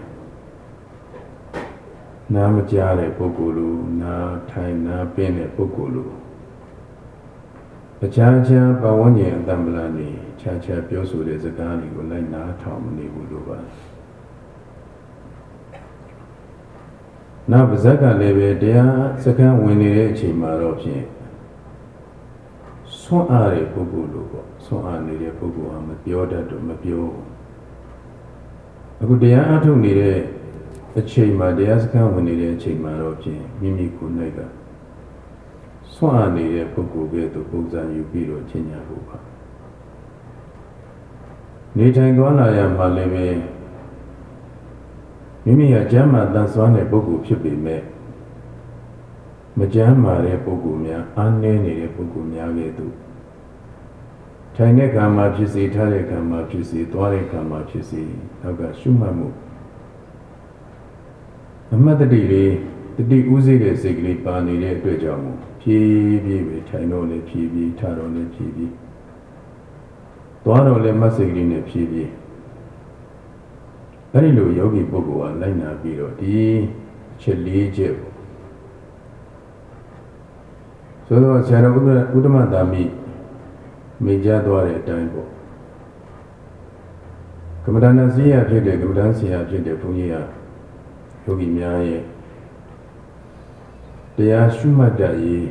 နားမကြားတဲ့ပုဂ္ဂိုလ်လိုနားထိုင်နားပင်းတဲ့ပုဂ္ဂိုလ်လိုအခြားခြားပဝန်းကျင်အတ္တမလနေခြားခြားပြောဆိုတဲ့စကားတွေကိုလိုက်နားထောင်မနေဘူးလို့ပါနောက်ပါဇက်ကလည်းပဲတရားစခန်းဝင်နေတဲ့အချိန်မှာတော့ဖြင့်ဆွမ်းအားတဲ့ပုဂ္ဂိုလ်လိုပေါ့ဆွမ်းအားနေတဲ့ပုဂ္ဂိုလ်ဟာမပြောတတ်တော့မပြောအခုတရားအားထုတ်နေတဲ့အချိန်မှာတရားစခန်းဝင်နေတဲ့အချိန်မှာတော့ဖြင့်မိမိကိုယ်၌ကဆွမ်းအားနေတဲ့ပုဂ္ဂိုလ်ကဲ့သို့ပုံစံယူပြီးတော့ရှင်းညာဖို့ပါနေထိုင်သွားလာရမှာလည်းပဲမိမိကကျမ်းမာတန်ဆွမ်းတဲ့ပုဂ္ဂိုလ်ဖြစ်ပေမဲ့မကျမ်းမာတဲ့ပုဂ္ဂိုလ်များအားနည်းနေတဲ့ပုဂ္ဂိုလ်များကဲ့သို့ထိုင်တဲ့ခံမှာဖြစ်စေထားတဲ့ခံမှာဖြစ်စေသွားတဲ့ခံမှာဖြစ်စေနောက်ကရှုမှတ်မှုအမှတ်တတိလေးတတိဥသိတဲ့စိတ်ကလေးပါနေတဲ့အတွက်ကြောင့်ဖြည်းဖြည်းပဲထိုင်တော့လည်းဖြည်းဖြည်းထားတော့လည်းဖြည်းဖြည်းသွားတော့လည်းမတ်စိတ်ကလေးနဲ့ဖြည်းဖြည်းအဲဒီလိုယောဂီပုဂ္ဂိုလ်ကလိုက်နာပြီးတော့ဒီချက်၄ချက်ဆိုတော့ဆရာတော်ဥဒ္ဓမသာမိမိကြားသွားတဲ့အတိုင်းပေါ့ကမ္မဋ္ဌာန်းဆရာဖြစ်တဲ့ကမ္မဋ္ဌာန်းဆရာဖြစ်တဲ့ဘုန်းကြီးကယောဂီများရဲ့တရားရှုမှတ်တတ်ရေး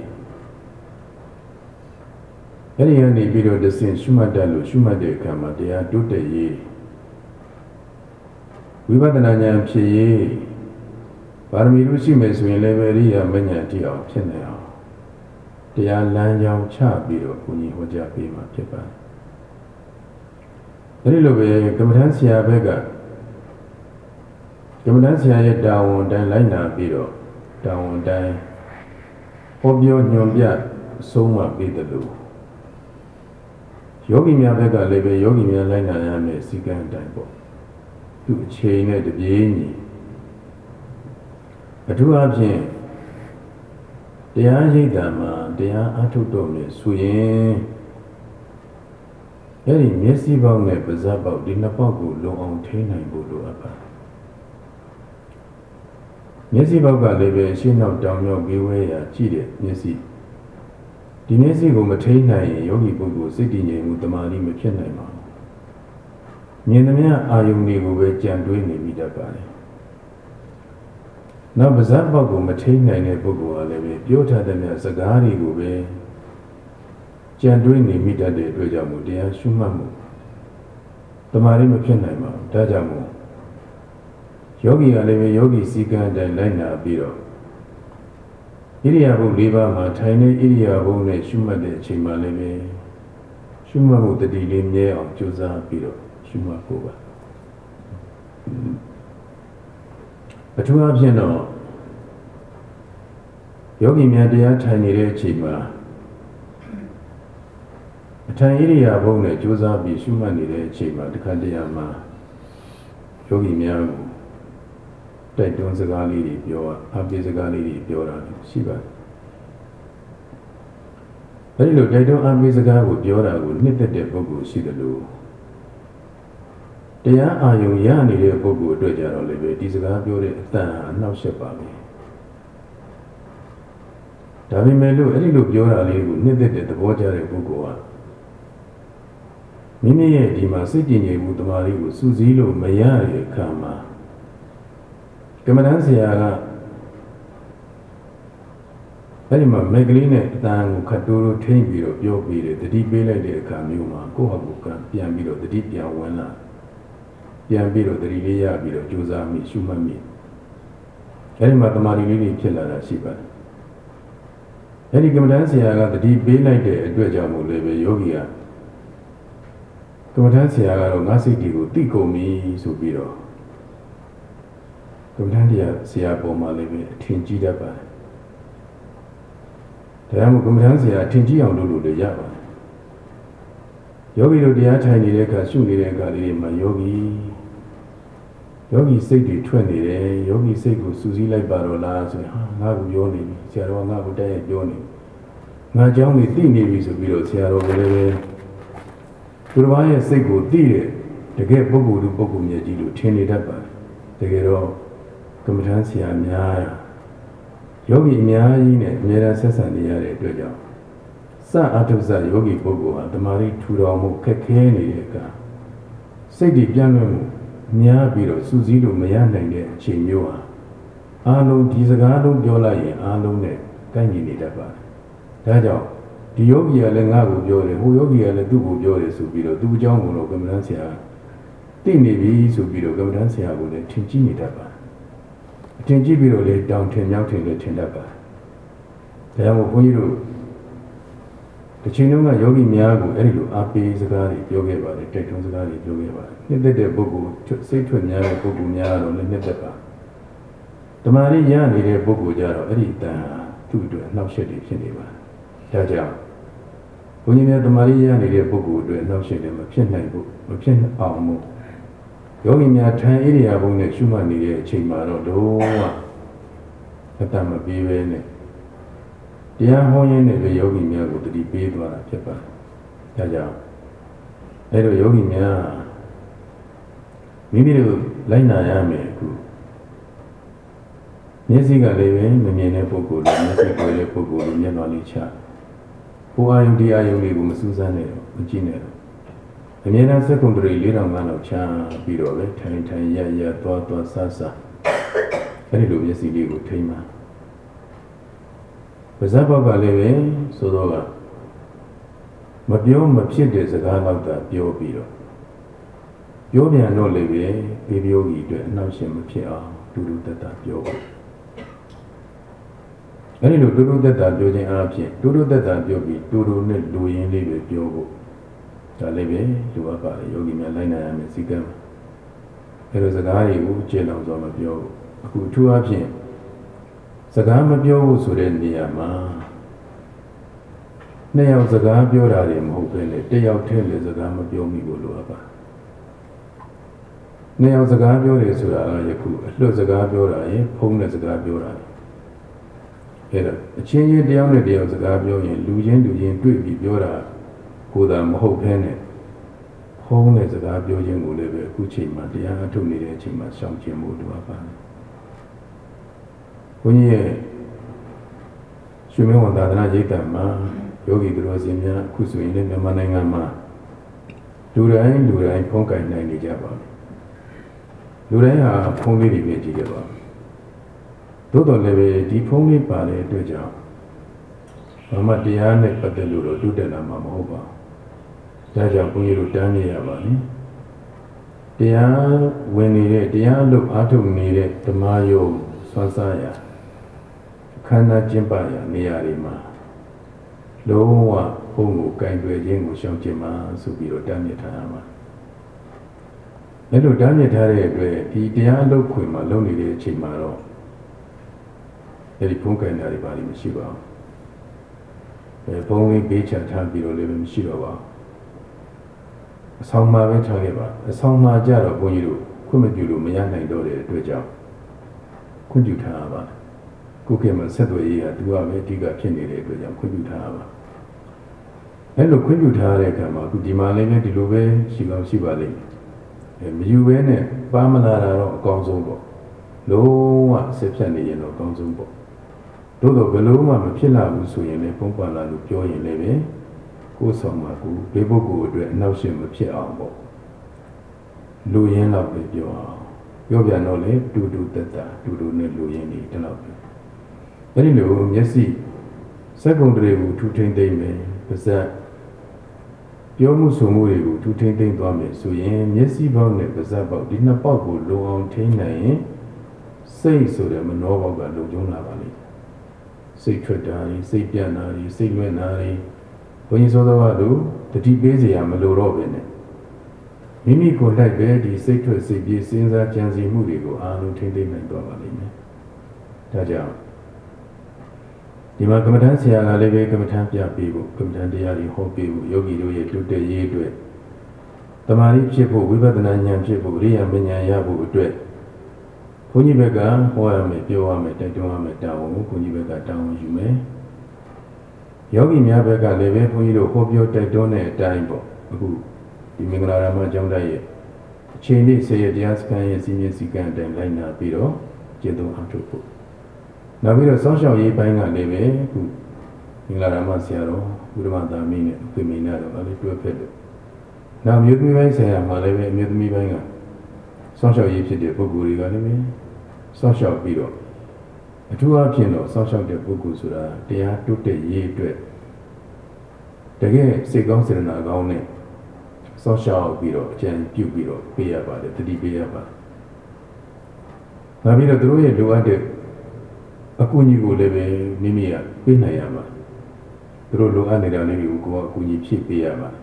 အဲဒီကနေပြီးတော့တဆင့်ရှုမှတ်တတ်လို့ရှုမှတ်တဲ့အခါမှာတရားတိုးတက်ရေးဝိပဿနာဉာဏ်ဖြစ်ရေးပါရမီလို့ရှိမယ်ဆိုရင်လည်းပဲရိယာမဉ္ဇဉ်တိအောင်ဖြစ်နေအောင်တရားလမ်းကြောင်းချပြီးတော့ဘုန်းကြီးဟောကြားပေးမှာဖြစ်ပါတယ်အဲဒီလိုပဲကမ္မဋ္ဌာန်းဆရာဘက်ကကမ္မဋ္ဌာန်းဆရာရဲ့တာဝန်တိုင်းလိုက်နာပြီးတော့တာဝန်တိုင်းဟောပြောညွှန်ပြဆုံးမပေးတယ်လို့ယောဂီများဘက်ကလည်းပဲယောဂီများလိုက်နာရမယ်စီကံအတိုင်းပေါ့သူအချိန်နဲ့တပြေးညီအထူးအားဖြင့်တရားရိပ်တာမှာတရားအထုတ်တော့မယ်ဆိုရင်အဲ့ဒီမျက်စိပေါက်နဲ့ပါးစပ်ပေါက်ဒီနှစ်ပေါက်ကိုလုံအောင်ထိန်းနိုင်ဖို့လိုအပ်ပါမျက်စိပေါက်ကလည်းပဲရှင်းနောက်တောင်မြောက်ပြေးဝဲရာကြည့်တဲ့မျက်စိဒီမျက်စိကိုမထိန်းနိုင်ရင်ယောဂီပုဂ္ဂိုလ်စိတ်တည်ငြိမ်မှုတမာတိမဖြစ်နိုင်ပါဘူးမြင်သမျှအာယုန်တွေကိုပဲကြံတွေးနေမိတတ်ပါတယ်နောက်ပါးစပ်ပေါက်ကိုမထိန်းနိုင်တဲ့ပုဂ္ဂိုလ်ကလည်းပဲပြောထားတဲ့စကားတွေကိုပဲကြံတွေးနေမိတတ်တဲ့အတွက်ကြောင့်မို့တရားရှုမှတ်မှုတမာတိမဖြစ်နိုင်ပါဘူးဒါကြောင့်မို့ယောဂီကလည်းပဲယောဂီစည်းကမ်းတိုင်းလိုက်နာပြီးတော့ဣရိယာပု၄ပါးမှာထိုင်တဲ့ဣရိယာပုနဲ့ရှုမှတ်တဲ့အချိန်မှာလည်းပဲရှုမှတ်မှုတတိလေးမြဲအောင်ကြိုးစားပြီးတော့ရှုမှတ်ဖို့ပါအထူးအဖြင့်တော့ယောဂီများတရားထိုင်နေတဲ့အချိန်မှာအထိုင်ဣရိယာပုနဲ့ကြိုးစားပြီးရှုမှတ်နေတဲ့အချိန်မှာတခါတရံမှာယောဂီများကိုတိုက်တွန်းစကားလေးတွေပြောအားပေးစကားလေးတွေပြောတာရှိပါတယ်။အဲဒီလိုတိုက်တွန်းအားပေးစကားကိုပြောတာကိုနှစ်သက်တဲ့ပုဂ္ဂိုလ်ရှိတယ်လို့တရားအာယုံရနေတဲ့ပုဂ္ဂိုလ်အတွက်ကြတော့လည်းပဲဒီစကားပြောတဲ့အတန်အနှောက်ယှက်ပါပဲဒါပေမဲ့လို့အဲ့ဒီလိုပြောတာလေးကိုနှစ်သက်တဲ့သဘောကျတဲ့ပုဂ္ဂိုလ်ကမိမိရဲ့ဒီမှာစိတ်ကြည်ငြိမ်မှုတမာရီကိုစူးစီးလို့မရတဲ့အခါမှာကမ္မဋ္ဌာန်းဆရာကအဲ့ဒီမှာမိတ်ကလေးနဲ့အတန်ကိုခတ်တိုးလို့ထိမ့်ပြီးတော့ပြောပြီးတယ်တတိပေးလိုက်တဲ့အခါမျိုးမှာကိုယ့်ဟာကိုယ်ကပြန်ပြီးတော့တတိပြန်ဝင်လာပြန်ပြီးတော့တတိလေးရပြီးတော့ကြိုးစားမိရှုမှတ်မိအဲ့ဒီမှာတမာရီလေးတွေဖြစ်လာတာရှိပါတယ်အဲ့ဒီကမ္မဋ္ဌာန်းဆရာကတတိပေးလိုက်တဲ့အတွက်ကြောင့်မို့လည်းပဲယောဂီကကမ္မဋ္ဌာန်းဆရာကတော့ငါစိတ်တွေကိုသိကုန်ပြီဆိုပြီးတော့ကမ္မဋ္ဌာန်းတရားဆရာပေါ်မှာလည်းပဲအထင်ကြီးတတ်ပါတယ်တရားမှုကမ္မဋ္ဌာန်းဆရာအထင်ကြီးအောင်လုပ်လို့လည်းရပါတယ်ယောဂီတို့တရားထိုင်နေတဲ့အခါရှုနေတဲ့အခါလေးတွေမှာယောဂီစိတ်တွေထွက်နေတယ်ယောဂီစိတ်ကိုစူးစီးလိုက်ပါတော့လားဆိုရင်ဟာငါ့ကိုပြောနေပြီဆရာတော်ကငါ့ကိုတက်ရပြောနေငါเจ้าနေသိနေပြီဆိုပြီးတော့ဆရာတော်ကလည်းပဲသူတစ်ပါးရဲ့စိတ်ကိုသိတဲ့တကယ်ပုဂ္ဂိုလ်သူပုဂ္ဂိုလ်မြတ်ကြီးလို့ထင်နေတတ်ပါတယ်တကယ်တော့ကမ္မဋ္ဌာန်းဆရာများယောဂီအများကြီးနဲ့အများအားဆက်ဆံနေရတဲ့အတွက်ကြောင့်စအထုဇယောဂီပုဂ္ဂိုလ်ဟာတမာရီထူတော်မှုခက်ခဲနေတဲ့အခါစိတ်တွေပြန့်လွင့်မှုများပြီးတော့စူးစီးလို့မရနိုင်တဲ့အချိန်မျိုးဟာအားလုံးဒီစကားလုံးပြောလိုက်ရင်အားလုံးနဲ့ကိုက်ညီနေတတ်ပါတယ်ဒါကြောင့်ဒီယောဂီကလည်းငါ့ကိုပြောတယ်ဟိုယောဂီကလည်းသူ့ကိုပြောတယ်ဆိုပြီးတော့သူ့အကြောင်းကိုတော့ကမ္မဋ္ဌာန်းဆရာသိနေပြီဆိုပြီးတော့ကမ္မဋ္ဌာန်းဆရာကိုလည်းထင်ကြီးနေတတ်ပါတယ်အထင်ကြီးပြီးတော့လေတောင်ထင်မြောက်ထင်လည်းထင်တတ်ပါတယ်ဒါကြောင့်ဘုန်းကြီးတို့တချိန်လုံးကယောဂီများကိုအဲ့ဒီလိုအားပေးစကားတွေပြောခဲ့ပါတယ်တိုက်တွန်းစကားတွေပြောခဲ့ပါတယ်နှစ်သက်တဲ့ပုဂ္ဂိုလ်စိတ်ထွက်များတဲ့ပုဂ္ဂိုလ်များတော့လည်းနှစ်သက်ပါဓမ္မရီရနေတဲ့ပုဂ္ဂိုလ်ကြတော့အဲ့ဒီတန်သူ့အတွက်နှောက်ယှက်တွေဖြစ်နေပါတယ်ဒါကြောင့်ဘုန်းကြီးများဓမ္မရီရနေတဲ့ပုဂ္ဂိုလ်အတွက်နှောက်ယှက်တယ်မဖြစ်နိုင်ဘူးမဖြစ်အောင်မို့ယောဂီများထိုင်ဣရိယာပုနဲ့ရှုမှတ်နေတဲ့အချိန်မှာတော့လုံးဝအတ္တမပြေးပဲနဲ့တရားဟောရင်းနဲ့ပဲယောဂီများကိုတတိပေးသွားတာဖြစ်ပါတယ်။ဒါကြောင့်အဲ့လိုယောဂီများမိမိတို့လိုက်နာရမယ်အခုမျက်စိကလည်းပဲမမြင်တဲ့ပုဂ္ဂိုလ်လိုမျက်စိကိုတဲ့ပုဂ္ဂိုလ်လိုမျက်နှာလေးချ။ဘုရားယုံတရားယုံလေးကိုမစူးစမ်းနဲ့တော့မကြည့်နဲ့တော့အမြဲတမ်းစက္ကုံတရီ4500လောက်ချပြီးတော့ပဲထိုင်ရသွားဆဆအဲ့ဒီလိုမျက်စိလေးကိုထိမှန်ပါဇက်ဘောက်ကလည်းပဲဆိုတော့ကမပြောမဖြစ်တဲ့စကားတော့တာပြောပြီးတော့ပြောပြန်တော့လည်းပဲဘေဘယောဂီအတွက်အနှောက်အယှက်မဖြစ်အောင်တူတူတက်တာပြောပါအဲ့ဒီလိုတူတူတက်တာပြောခြင်းအားဖြင့်တူတူတက်တာပြောပြီးတူတူနဲ့လူရင်းလေးပဲပြောဖို့ဒါလည်းပဲလူအပ်ပါတယ်ယောဂီများလိုက်နိုင်ရမယ်စီကံအဲ့လိုစကားတွေကိုကျေလောင်စွာမပြောဘူးအခုအထူးအားဖြင့်စကားမပြောဘူးဆိုတဲ့နေရာမှာနှစ်ယောက်စကားပြောတာတွေမဟုတ်ဘဲနဲ့တစ်ယောက်တည်းလည်းစကားမပြောမိဘူးလို့ပါနှစ်ယောက်စကားပြောတယ်ဆိုတာကယခုအလွတ်စကားပြောတာရင်ဖုံးတဲ့စကားပြောတာအဲ့တော့အချင်းချင်းတစ်ယောက်နဲ့တစ်ယောက်စကားပြောရင်လူချင်းတွေ့ပြီးပြောတာကိုယ်သာမဟုတ်ဘဲနဲ့ဖုံးတဲ့စကားပြောခြင်းကိုလည်းပဲအခုချိန်မှာတရားအထုတ်နေတဲ့အချိန်မှာရှောင်ကျဉ်ဖို့လိုပါတယ်ဘုန်းကြီးရဲ့ရွှေမင်းဝန်သာသနာရိပ်သာမှာယောဂီသူတော်စင်များအခုဆိုရင်လည်းမြန်မာနိုင်ငံမှာလူတိုင်းဖုံးကင်နိုင်နေကြပါဘူးလူတိုင်းဟာဖုံးလေးတွေပဲကြည့်ကြပါဘူးသို့တော်လည်းပဲဒီဖုံးလေးပါတဲ့အတွက်ကြောင့်ဘာမှတရားနဲ့ပတ်သက်လို့တော့တုတက်လာမှာမဟုတ်ပါဘူးဒါကြောင့်ဘုန်းကြီးတို့တန်းနေရပါလိမ့်တရားဝင်နေတဲ့တရားလို့အားထုတ်နေတဲ့ဓမ္မယုံဆွမ်းစားရခန္ဓာကျင့်ပါရနေရာတွေမှာလုံးဝဘုံကိုကင်တွယ်ခြင်းကိုရှောင်ကျဉ်ပါဆိုပြီးတော့တမ်းမြစ်ထားရမှာအဲ့လိုတမ်းမြစ်ထားတဲ့အတွက်ဒီတရားလုပ်ခွင့်မှာလုပ်နေတဲ့အချိန်မှာတော့အဲ့ဒီဘုံကင်တာတွေပါလိမ့်မရှိပါဘူးဘုံလေးပေးချထားပြီးတော့လည်းမရှိတော့ပါဘူးအဆောင်မှာပဲထားခဲ့ပါအဆောင်မှာကြတော့ဘုန်းကြီးတို့ခွင့်မပြုလို့မရနိုင်တော့တဲ့အတွက်ကြောင့်ခွင့်ပြုထားပါကိုယ်ကမှဆက်သွယ်ရေးကသူကပဲအဓိကဖြစ်နေတဲ့အတွက်ကြောင့်ခွင့်ပြုထားပါအဲ့လိုခွင့်ပြုထားတဲ့အခါမှာအခုဒီမှာလည်းဒီလိုပဲရှိကောင်းရှိပါလိမ့်မယ်မယူဘဲနဲ့ပါမလာတာတော့အကောင်းဆုံးပေါ့လုံးဝဆက်ဖြတ်နေရင်တော့အကောင်းဆုံးပေါ့သို့တော့ဘယ်လိုမှမဖြစ်လာဘူးဆိုရင်လည်းပုံပါလာလို့ပြောရင်လည်းပဲကိုယ်ဆောင်မှာကိုဘေးပုဂ္ဂိုလ်အတွက်အနောက်ရှင်းမဖြစ်အောင်ပေါ့လူရင်းတော့ပဲပြောအောင်ပြောပြန်တော့လေတူတူတက်တာတူတူနဲ့လူရင်းနေတလောက်ပဲအဲ့ဒီလိုမျက်စိစက်ကုန်တွေကိုထူထိန်သိမ့်မယ်ပါဇက်ပြောမှုဆိုမှုတွေကိုထူထိန်သိမ့်သွားမယ်ဆိုရင်မျက်စိပေါက်နဲ့ပါဇက်ပေါက်ဒီနှစ်ပေါက်ကိုလုံအောင်ထိန်းနိုင်ရင်စိတ်ဆိုတဲ့မနှောပေါက်ကလုံကျုံလာပါလိမ့်စိတ်ထွက်တာတွေစိတ်ပြန့်တာတွေစိတ်လွင့်တာတွေဘုန်းကြီးစောစောကတို့တတိပေးစရာမလိုတော့ပဲနဲ့မိမိကိုယ်လိုက်ပဲဒီစိတ်ထွက်စိတ်ပြေးစဉ်းစားကြံစည်မှုတွေကိုအားလုံးထိန်းသိမ်းနိုင်သွားပါလိမ့်မယ်ဒါကြောင့်ဒီမှာကမ္မဋ္ဌာန်းဆရာကလည်းပဲကမ္မဋ္ဌာန်းပြပေးဖို့ကမ္မဋ္ဌာန်းတရားတွေဟောပေးဖို့ယောဂီတို့ရဲ့တုတ်တဲ့ရေးအတွက်တမာရီဖြစ်ဖို့ဝိပဿနာဉာဏ်ဖြစ်ဖို့ရိယာမဉာဏ်ရဖို့အတွက်ဘုန်းကြီးဘက်ကဟောရမယ်ပြောရမယ်တိုက်တွန်းရမယ်တာဝန်ကိုဘုန်းကြီးဘက်ကတာဝန်ယူမယ်ယောဂီများဘက်ကလည်းပဲဘုန်းကြီးတို့ဟောပြောတိုက်တွန်းတဲ့အတိုင်းပေါ့အခုဒီမင်္ဂလာရမကျောင်းတိုက်ရဲ့အချိန်လေးဆရာတရားစခန်းရဲ့စီမင်းစည်းကမ်းအတိုင်းလိုက်နာပြီးတော့ကျေသုံးအားထုတ်ဖို့နောက်ပြီးတော့စောင့်ရှောက်ရေးပိုင်းကလည်းပဲအခုမင်္ဂလာရမဆရာတော်ဘုရားသာမီးနဲ့ခွေမိန်နာတော့လည်းတွဲဖက်လို့နောက်မြို့သမီးပိုင်းဆရာမှာလည်းပဲမြို့သမီးပိုင်းကစောင့်ရှောက်ရေးဖြစ်တဲ့ပုဂ္ဂိုလ်တွေကလည်းပဲစောင့်ရှောက်ပြီးတော့အထူးအဖြစ်တော့စောင့်ရှောက်တဲ့ပုဂ္ဂိုလ်ဆိုတာတရားတိုးတက်ရေးအတွက်တကယ်စိတ်ကောင်းစေတနာကောင်းနဲ့စောင့်ရှောက်ပြီးတော့အကျဉ်းပြုပြီးတော့ပေးရပါတယ်တတိပေးရပါတယ်နောက်ပြီးတော့သူတို့ရဲ့လိုအပ်တဲ့အကူအညီကိုလည်းပဲမိမိကပေးနိုင်ရမှာသူတို့လိုအပ်နေတာလေးတွေကိုကိုယ်ကအကူအညီဖြည့်ပေးရမှာ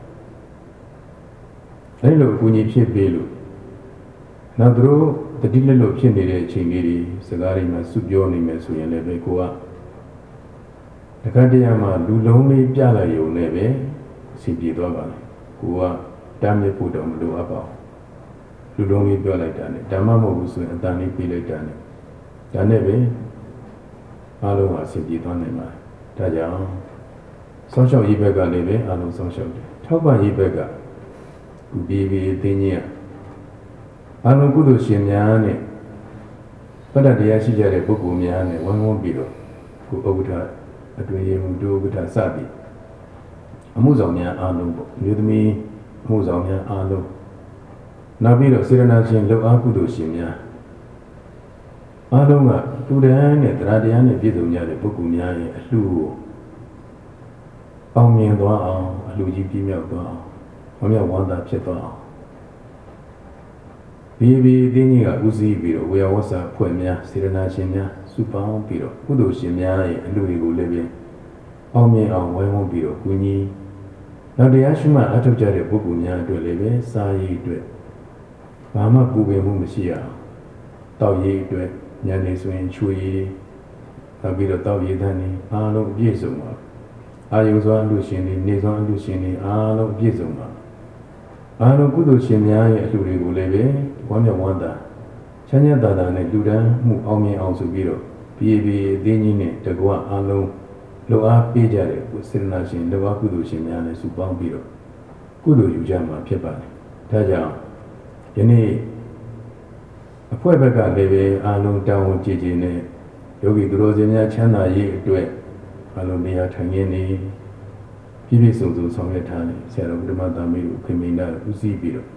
အဲလိုအကူအညီဖြည့်ပေးလို့နောက်သူတို့တတိလက်လို့ဖြစ်နေတဲ့အချိန်လေးတွေစကားတွေမှာစုပြောနေမယ်ဆိုရင်လည်းပဲကိုကတခါတည်းမှာလူလုံးလေးပြလိုက်ရုံနဲ့ပဲအစီပြေသွားပါလေကိုကတမ်းမြဖို့တော့မလိုအပ်ပါဘူးလူလုံးလေးပြောလိုက်တာနဲ့ဓမ္မမဟုတ်ဘူးဆိုရင်အတန်လေးပြေးလိုက်တာနဲ့ဒါနဲ့ပဲအားလုံးအစီပြေသွားနိုင်ပါဒါကြောင့်စောင့်ရှောက်ရေးဘက်ကလည်းပဲအားလုံးစောင့်ရှောက်တယ်ထောက်ပံ့ရေးဘက်ကကုပြေးပြေးသိင်းကြီးအားလုံးကုသိုလ်ရှင်များနဲ့ပတ္တတရားရှိကြတဲ့ပုဂ္ဂိုလ်များနဲ့ဝန်းဝန်းပြီးတော့ကိုဥပ္ပဒအတွင်ရေမှုတို့ဥပ္ပဒစသည်အမှုဆောင်များအားလုံးပေါ့မြို့သမီးအမှုဆောင်များအားလုံးနောက်ပြီးတော့စေရနာရှင်လောက်အားကုသိုလ်ရှင်များအားလုံးကတူတန်းနဲ့တရားတရားနဲ့ပြည့်စုံကြတဲ့ပုဂ္ဂိုလ်များရဲ့အလှူကိုအောင်မြင်သွားအောင်အလှူကြီးပြည့်မြောက်သွားအောင်ဝမ်းမြောက်ဝမ်းသာဖြစ်သွားအောင်ဘီအင်းကြီးကဦးစီးပြီးတော့ဝေယဝဆဖွဲ့များစေရနာရှင်များစုပေါင်းပြီးတော့ကုသိုလ်ရှင်များရဲ့အလှူတွေကိုလည်းပဲအောင်မြင်အောင်ဝိုင်းဝန်းပြီးတော့ကူညီနောက်တရားရှိမှအထောက်ကြတဲ့ပုဂ္ဂိုလ်များအတွက်လည်းပဲစာရေးအတွက်ဘာမှပူပင်မှုမရှိအောင်တောက်ရေးအတွက်ညနေဆိုရင်ချွေရည်နောက်ပြီးတော့တောက်ရည်တန်းနေအားလုံးအပြည့်စုံပါအာယုစွာအလှရှင်တွေနေစွာအလှရှင်တွေအားလုံးအပြည့်စုံပါအားလုံးကုသိုလ်ရှင်များရဲ့အလှတွေကိုလည်းပဲဝမ်းမြောက်ဝမ်းသာချမ်းသာသာနဲ့လူတန်းမှုအောင်မြင်အောင်ဆိုပြီးတော့ပြေပြေအသေးကြီးနဲ့တကွအားလုံးလောအားပေးကြတဲ့စေတနာရှင်လောအားကုသိုလ်ရှင်များနဲ့စုပေါင်းပြီးတော့ကုသိုလ်ယူကြမှာဖြစ်ပါတယ်ဒါကြောင့်ယနေ့အဖွဲ့ဘက်ကလည်းပဲအားလုံးတောင်းဝန်ကြည်ကြည်နဲ့ယောဂီသူတော်စင်များချမ်းသာရေးအတွက်အားလုံးနေရာထိုင်ရင်းနေပြည့်ပြည့်စုံစုံဆောင်ရွက်ထားတယ်ဆရာတော်ဘုရားသာမီးကိုခင်မင်းသားဦးစီးပြီးတော့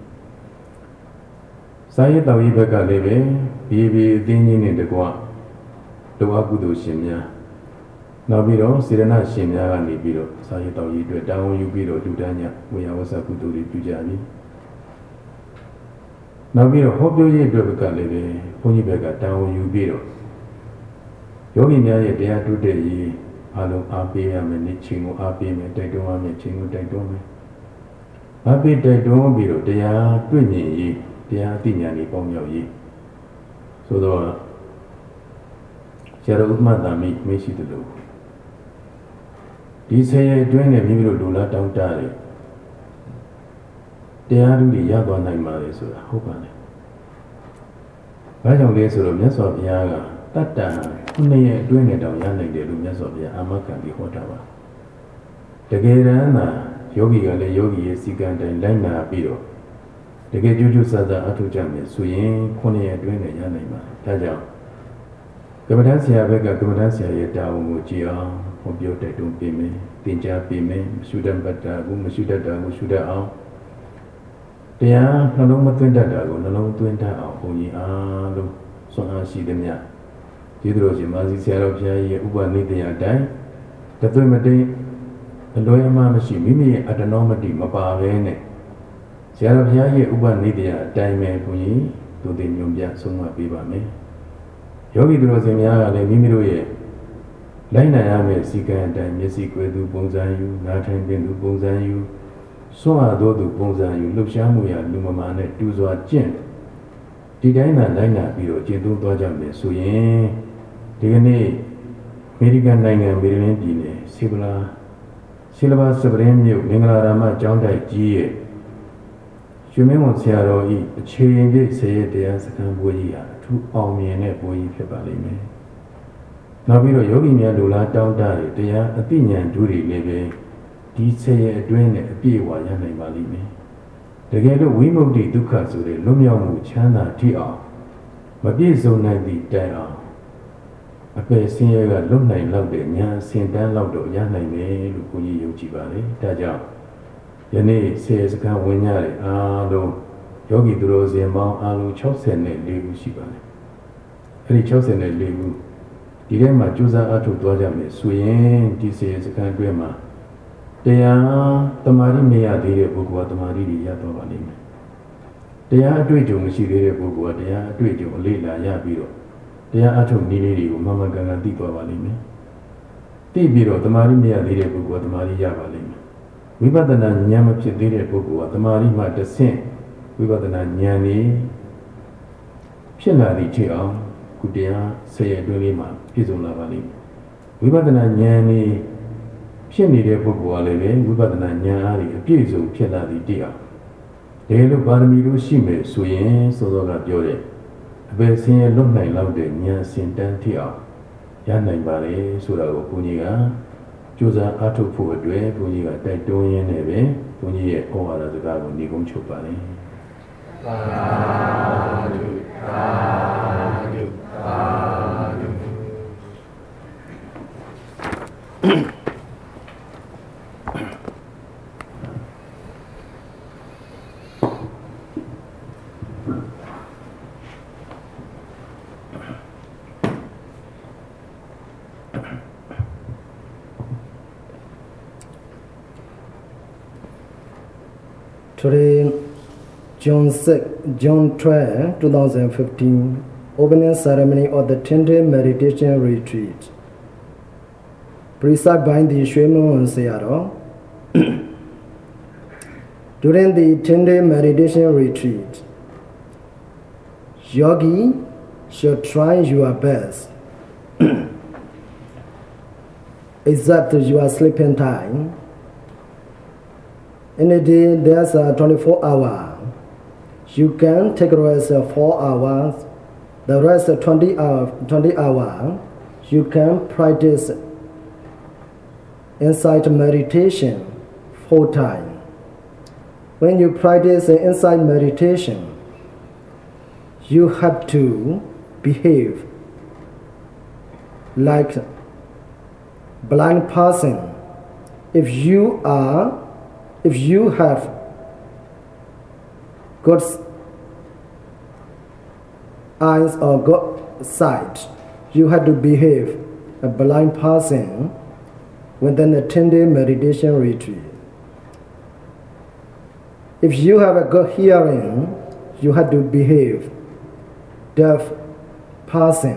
စာရေးတော်ရေးဘက်ကလည်းပဲပြေးပြေးအသင်းကြီးနဲ့တကွလောအားကုသိုလ်ရှင်များနောက်ပြီးတော့စေရနာရှင်များကနေပြီးတော့စာရေးတော်ရေးအတွက်တောင်းဝန်ယူပြီးတော့လူတန်းညဝေယဝဆကုသိုလ်တွေပြုကြပြီနောက်ပြီးတော့ဟောပြောရေးအတွက်ကလည်းပဲဘုန်းကြီးဘက်ကတောင်းဝန်ယူပြီးတော့ယောဂီများရဲ့တရားတိုးတက်ရေးအားလုံးအားပေးရမယ်နေ့ချင်းကိုအားပေးမယ်တိုက်တွန်းရမယ်ချင်းကိုတိုက်တွန်းမယ်အားပေးတိုက်တွန်းပြီးတော့တရားတွေ့မြင်ရေးတရားအသိဉာဏ်တွေပေါင်းမြောက်ရေးဆိုတော့ဆရာတော်ဥပ္ပမသာမိမရှိသလိုဒီဆယ်ရဲ့အတွင်းနဲ့မိမိတို့လူလားတောင်းတတယ်တရားဓုတွေရသွားနိုင်ပါလေဆိုတာဟုတ်ပါနဲ့ဘာကြောင့်လဲဆိုတော့မြတ်စွာဘုရားကတတ္တခုနှစ်ရဲ့အတွင်းနဲ့တောင်ရနိုင်တယ်လို့မြတ်စွာဘုရားအာမခံပြီးဟောတာပါတကယ်တမ်းသာယောဂီကလည်းယောဂီရဲ့စီကံတိုင်းလိုက်နာပြီးတော့တတကယ်ကြိုးကြိုးစားစားအထောက်ကြမယ်ဆိုရင်9ရက်အတွင်းနဲ့ရနိုင်ပါတယ်ဒါကြောင့်ကမ္ဘာ့ဆရာဘက်ကကမ္ဘာ့ဆရာရဲ့တာဝန်ကိုကြည်အောင်ဟောပြောတိုက်တွန်းပေးမယ်သင်ကြားပေးမယ်မရှိတတ်တာကိုမရှိတတ်တာကိုရှိတတ်အောင်တရားနှလုံးမသွင်းတတ်တာကိုနှလုံးသွင်းတတ်အောင်ဘုန်းကြီးအားလုံးစွမ်းအားရှိသည်များဒီလိုရှင်မာစီဆရာတော်ဘုရားရဲ့ဥပနိဒေယအတိုင်းတသွေးမတိန်အလွဲအမှားမရှိမိမိရဲ့အတ္တနောမတိမပါဘဲနဲ့ဆရာတော်ဘုရားရဲ့ဥပနိဒေယအတိုင်းပဲဘုန်းကြီးသူတင်ညွန်ပြဆုံးမပေးပါမယ်ယောဂီတို့ရှင်များကလည်းမိမိတို့ရဲ့လိုက်နိုင်ရမယ့်စီကံအတိုင်းမျက်စိကွယ်သူပုံစံယူနားထိုင်ပင်သူပုံစံယူစွန့်အားသောသူပုံစံယူလှုပ်ရှားမှုရလူမမာနဲ့တူစွာကျင့်ဒီတိုင်းသာလိုက်နာပြီးတော့ကျင့်သုံးသွားကြမယ်ဆိုရင်ဒီကနေ့အမေရိကန်နိုင်ငံမေရီလန်းပြည်နယ်ဆီလဘာစပရင်မြို့မင်္ဂလာရာမကျောင်းတိုက်ကြီးရဲ့ရွှေမင်းဝန်ဆရာတော်ဤအခြေရင်ပြည့်ဆရာတရားစခန်းပွဲကြီးဟာအထူးအောင်မြင်တဲ့ပွဲကြီးဖြစ်ပါလိမ့်မယ်။နောက်ပြီးတော့ယောဂီများလူလားတောင်းတတွေတရားအသိဉာဏ်ဓုတွေလည်းပဲဒီဆရာအတွင်းနဲ့အပြည့်အဝရနိုင်ပါလိမ့်မယ်။တကယ်လို့ဝိမု ക്തി ဒုက္ခဆိုတဲ့လွတ်မြောက်မှုချမ်းသာထိအောင်မပြည့်စုံနိုင်သည့်တိုင်အောင်အပယ်ဆင်းရဲကလွတ်နိုင်လောက်တဲ့ဉာဏ်စင်တန်းလောက်တော့ရနိုင်မယ်လို့ကိုကြီးယုံကြည်ပါလေ။ဒါကြောင့်ယနေ့ဆရာစကားဝင်ကြတဲ့အားလုံးယောဂီသူတော်စင်ပေါင်းအားလုံး64ခုရှိပါတယ်။အဲဒီ64ခုဒီထဲမှာကြိုးစားအထောက်သွားကြမယ်ဆိုရင်ဒီဆရာစကားအတွင်းမှာတရားတမာတိမရသေးတဲ့ပုဂ္ဂိုလ်ကတမာတိတွေရတော့ပါလိမ့်မယ်။တရားအတွေ့အကြုံမရှိသေးတဲ့ပုဂ္ဂိုလ်ကတရားအတွေ့အကြုံအလေးလာရပြီးတော့တရားအထုတ်နည်းလေးတွေကိုမမကန်ကန်သိသွားပါလိမ့်မယ်။သိပြီးတော့တမာတိမရသေးတဲ့ပုဂ္ဂိုလ်ကတမာတိရပါလိမ့်မယ်။ဝိပဿနာဉာဏ်မဖြစ်သေးတဲ့ပုဂ္ဂိုလ်ကတမာတိမှတဆင့်ဝိပဿနာဉာဏ်လေးဖြစ်လာသည့်ထိအောင်ကုတရားဆရာအတွင်းလေးမှာပြည့်စုံလာပါလိမ့်မယ်။ဝိပဿနာဉာဏ်လေးဖြစ်နေတဲ့ပုဂ္ဂိုလ်ကလည်းပဲဝိပဿနာဉာဏ်အားဖြင့်အပြည့်စုံဖြစ်လာသည့်တိအောင်ဒါလိုပါရမီတို့ရှိမယ်ဆိုရင်စောစောကပြောတဲ့အပယ်ဆင်းရဲလွတ်နိုင်လောက်တဲ့ဉာဏ်စင်တန်းထိအောင်ရနိုင်ပါလေဆိုတာကိုဘုန်းကြီးကကြိုးစားအားထုတ်ဖို့အတွက်ဘုန်းကြီးကတိုက်တွန်းရင်းနဲ့ပဲဘုန်းကြီးရဲ့ဩဝါဒစကားကိုညီကုန်းချုပ်ပါလေသာဓုသာဓုသာဓု Today, June 12, 2015, opening ceremony of the 10-day meditation retreat. Presided by the Shuemun Sayadaw. During the 10-day meditation retreat, yogi should try your best. Except your sleeping time. In a day, there's a 24 hours. You can take rest 4 hours. The rest 20 hours. You can practice insight meditation 4 times. When you practice insight meditation, you have to behave like blind person. If you have good eyes or good sight, you have to behave a blind person within a 10-day meditation retreat. If you have a good hearing, you have to behave deaf person.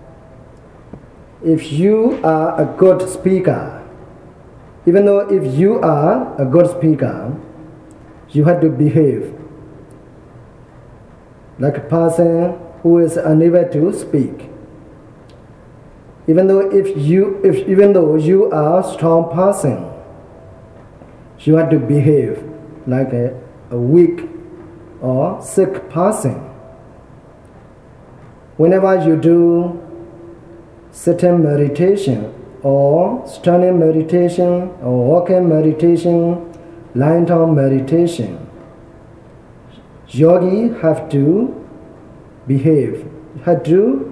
If you are a good speaker, even though if you are a good speaker, you have to behave like a person who is unable to speak. Even though you are a strong person, you have to behave like a weak or sick person. Whenever you do sitting meditation or standing meditation or walking meditation, lying down meditation, yogi have to behave, have to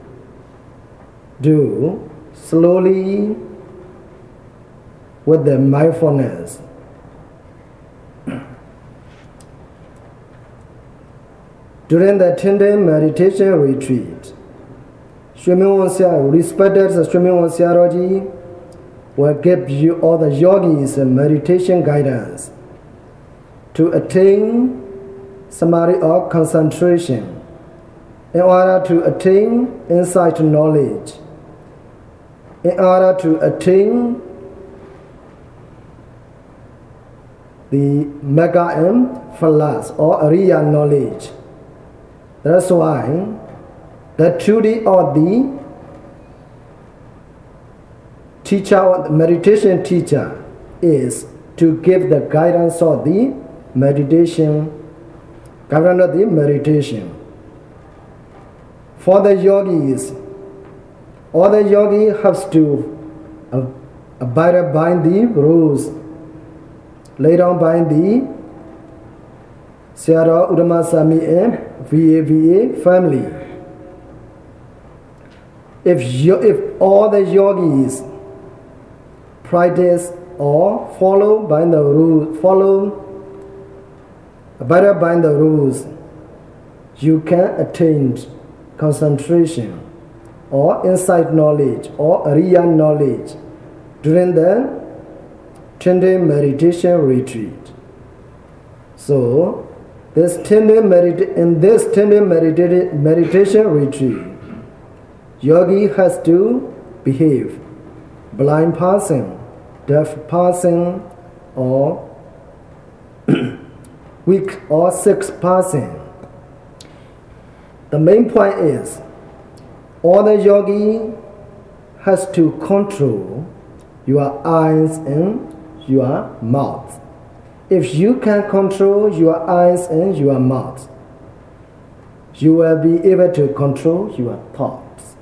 do slowly with the mindfulness. During the 10-day meditation retreat, respected Swami Siaroji will give you all the yogis meditation guidance to attain samadhi or concentration in order to attain insight knowledge, in order to attain the mega and falas or Ariya knowledge. That's why the duty of the teacher or the meditation teacher is to give the guidance of the meditation, guidance of the meditation. For the yogis, all the yogi has to abide by the rules laid down by the Sayadaw Udamasami and VAVA family. If all the yogis practice or follow by the rules, abide by the rules, you can attain concentration or insight knowledge or Ariya knowledge during the 10-day meditation retreat. So, in this 10-day meditation retreat, yogi has to behave blind person, deaf person, or weak or sick person. The main point is all the yogi has to control your eyes and your mouth. If you can control your eyes and your mouth, you will be able to control your thoughts.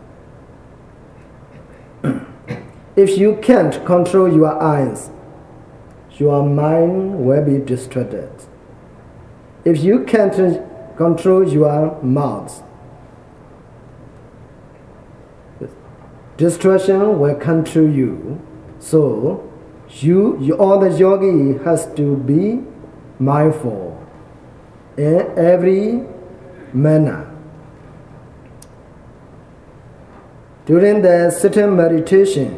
If you can't control your eyes, your mind will be distracted. If you can't control your mouth, distraction will come to you. So, all the yogi has to be mindful in every manner. During the sitting meditation,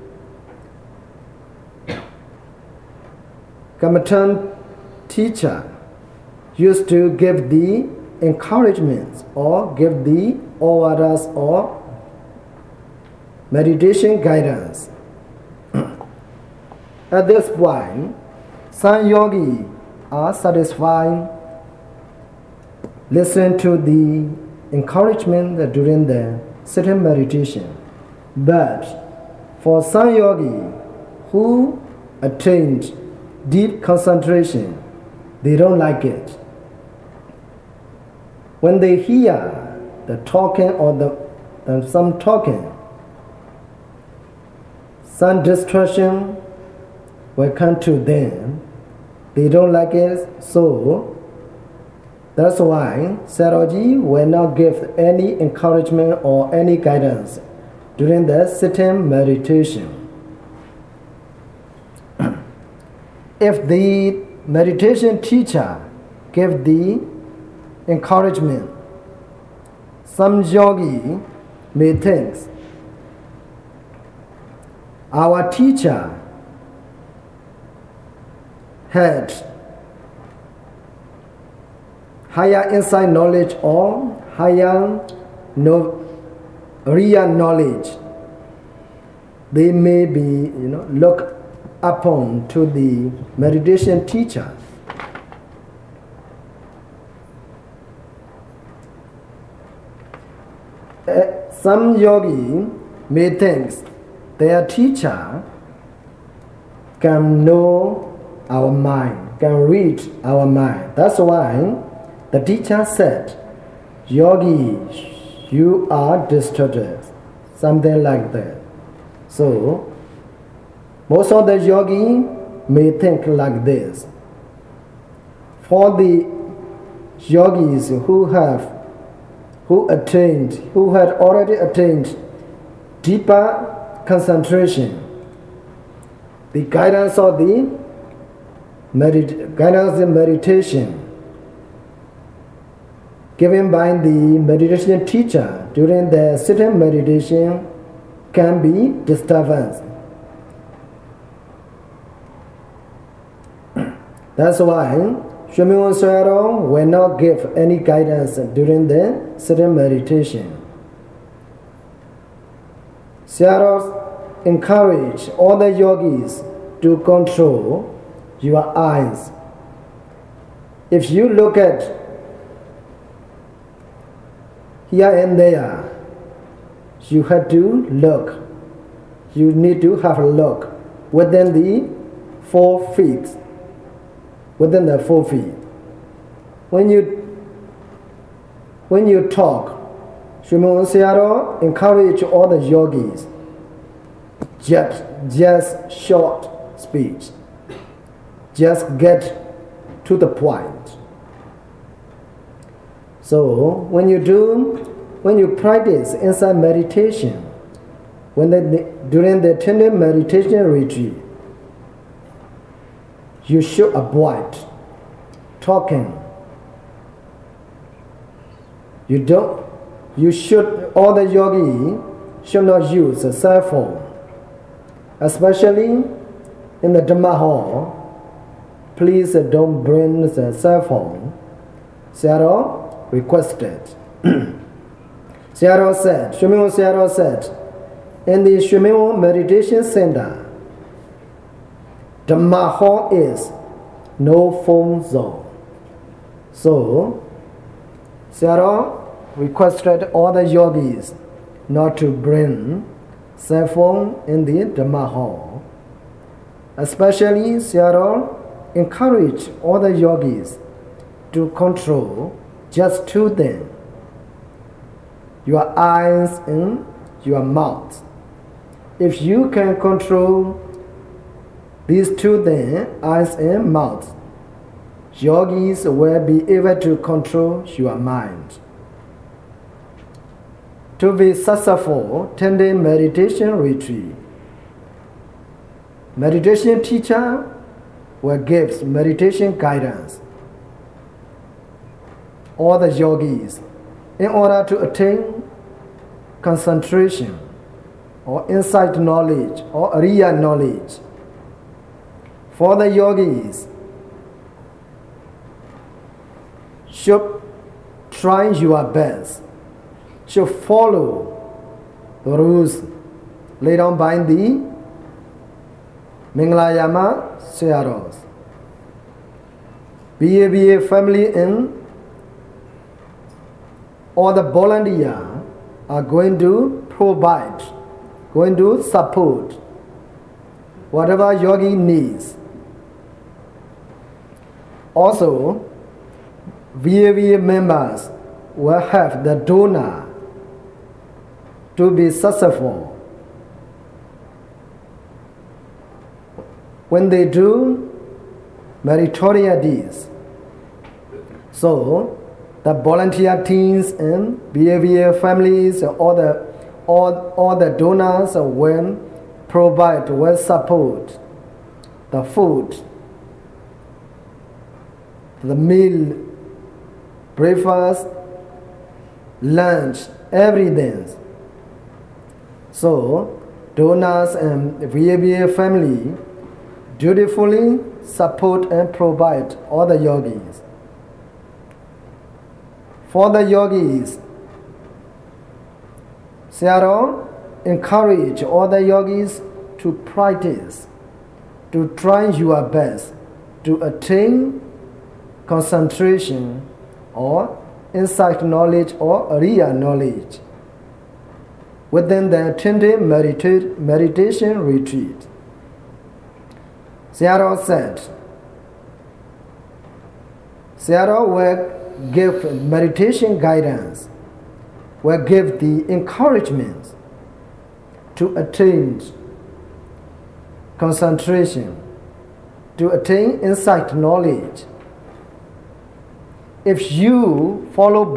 Kamatan teacher used to give the encouragements or give the orders or meditation guidance. At this point, some yogis are satisfied listening to the encouragement during the sitting meditation. But for some yogis who attained deep concentration, they don't like it. When they hear the talking or some talking, some distraction will come to them. They don't like it, so that's why Sayadaw will not give any encouragement or any guidance during the sitting meditation. If the meditation teacher give the encouragement, some yogi may think our teacher had higher insight knowledge or higher real knowledge. They may be, look upon to the meditation teacher. Some yogi may think their teacher can know our mind, can read our mind. That's why the teacher said, yogi, you are distracted, something like that. So, most of the yogi may think like this. For the yogis who had already attained deeper concentration. The guidance of the meditation given by the meditation teacher during the sitting meditation can be disturbance. That's why Shrimon Sayadaw will not give any guidance during the sitting meditation. Sayadaw encourage all the yogis to control your eyes. If you look at here and there, you have to look. You need to have a look within the 4 feet. Within the 4 feet. When you talk, Shrimon Sayadaw encourage all the yogis just short speech. Just get to the point. So when you practice inside meditation, during the 10-day meditation retreat, you should avoid talking. All the yogi should not use a cell phone, especially in the Dhamma hall. Please don't bring the cell phone. Sayadaw requested. Shrimon Sayadaw said, in the Shrimon Meditation Center, Dhamma hall is no phone zone. So, Sayadaw requested all the yogis not to bring cell phone in the Dhamma hall. Especially, Sayadaw encouraged all the yogis to control just 2 things: your eyes and your mouth. If you can control these 2 things, eyes and mouth, yogis will be able to control your mind. To be successful 10-day meditation retreat, meditation teacher will give meditation guidance. All the yogis, in order to attain concentration or insight knowledge or Ariya knowledge, for the yogis should try your best, should follow the rules laid down by the Minglayama Sayadaw. BABA family and all the volunteers are going to provide, going to support whatever yogi needs. Also, VAVA members will have the donor to be successful. When they do meritorious deeds, so the volunteer teams and VAVA families, all the donors will provide, will support the food, the meal, breakfast, lunch, everything. So donors and VAVA family dutifully support and provide all the yogis. For the yogis, Sayadaw encourage all the yogis to practice, to try your best to attain concentration or insight knowledge or Ariya knowledge within the 10-day meditation retreat. Sayadaw said, Sayadaw will give meditation guidance, will give the encouragement to attain concentration, to attain insight knowledge. if you follow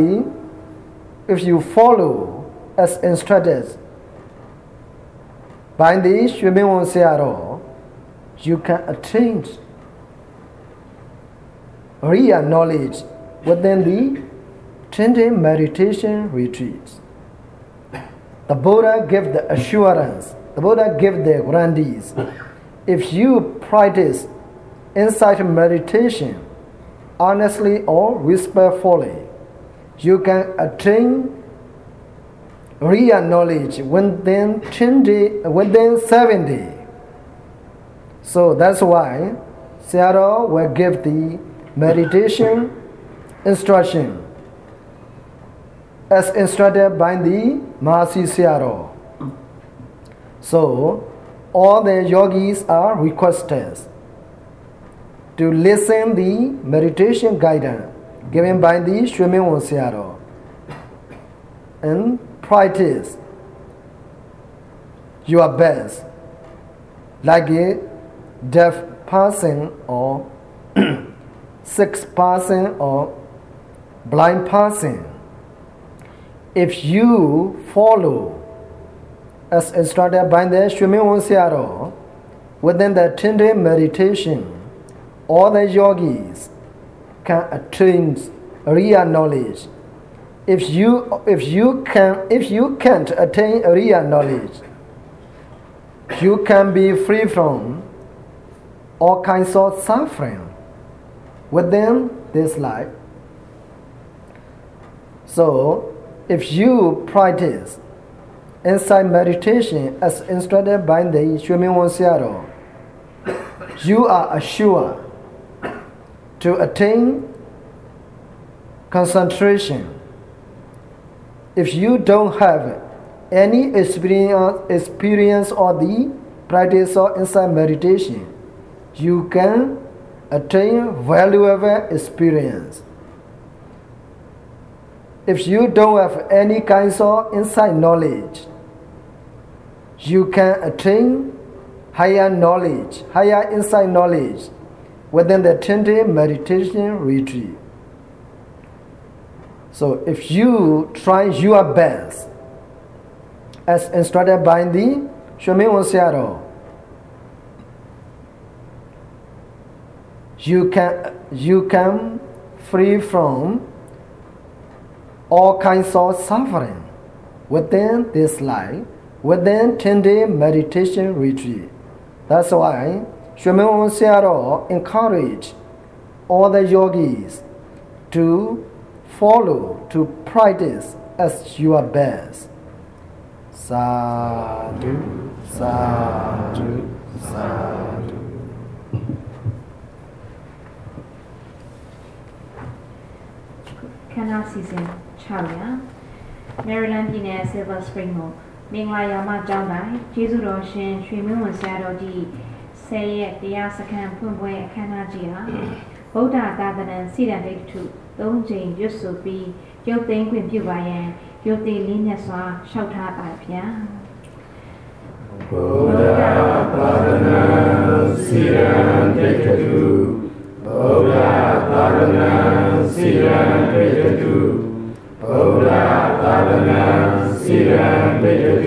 as instructed by the Shwemyon Searo, you can attain real knowledge within the 10-day meditation retreats. The Buddha gave the assurance, the Buddha gave the guarantees. If you practice insight meditation honestly or whisperfully, you can attain real knowledge within 7 days. So that's why Seattle will give the meditation instruction as instructed by the Mahasi Seattle. So all the yogis are requested to listen the meditation guidance given by the Shwemyon Seattle and practice your best, like a deaf person or sick person or blind person. If you follow as instructed by the Shwemyon Seattle within the 10-day meditation, all the yogis can attain real knowledge. If you can't attain real knowledge, you can be free from all kinds of suffering within this life. So, if you practice insight meditation as instructed by the Shwemyon Seattle, you are assured to attain concentration. If you don't have any experience or the practice of insight meditation, you can attain valuable experience. If you don't have any kinds of insight knowledge, you can attain higher knowledge, higher insight knowledge within the 10-day meditation retreat. So if you try your best as instructed by the Shwemyon Seattle, you can free from all kinds of suffering within this life, within 10-day meditation retreat. That's why Shwemyon Seattle encourage all the yogis to follow, to practice as your best. Sadhu, sadhu, sadhu. Canal season 600 Maryland ပြည်နယ် Silver Spring ကိုမင်္ဂလာရာမကျောင်းတိုင်းကျေးဇူးတော်ရှင်ရွှေမင်းဝံဆရာတော်ကြီး10ရက်တရားစခန်းဖွင့်ပွဲအခမ်းအနားကြီးဟာဗုဒ္ဓသာသနာစီရန်ဒိဋ္ဌု3ကြိမ်ရွတ်ဆိုပြီးရုပ်သိမ်းခွင့်ပြုပါရန်ရုပ်သိမ်းလေးနဲ့စွာလျှောက်ထားပါဗျာဗုဒ္ဓသာသနာစီရန်ဒိဋ္ဌုဗုဒ္ဓသာသနာစီရန်ဒိဋ္ဌုဗုဒ္ဓသာသနာစီရန်ဒိဋ္ဌ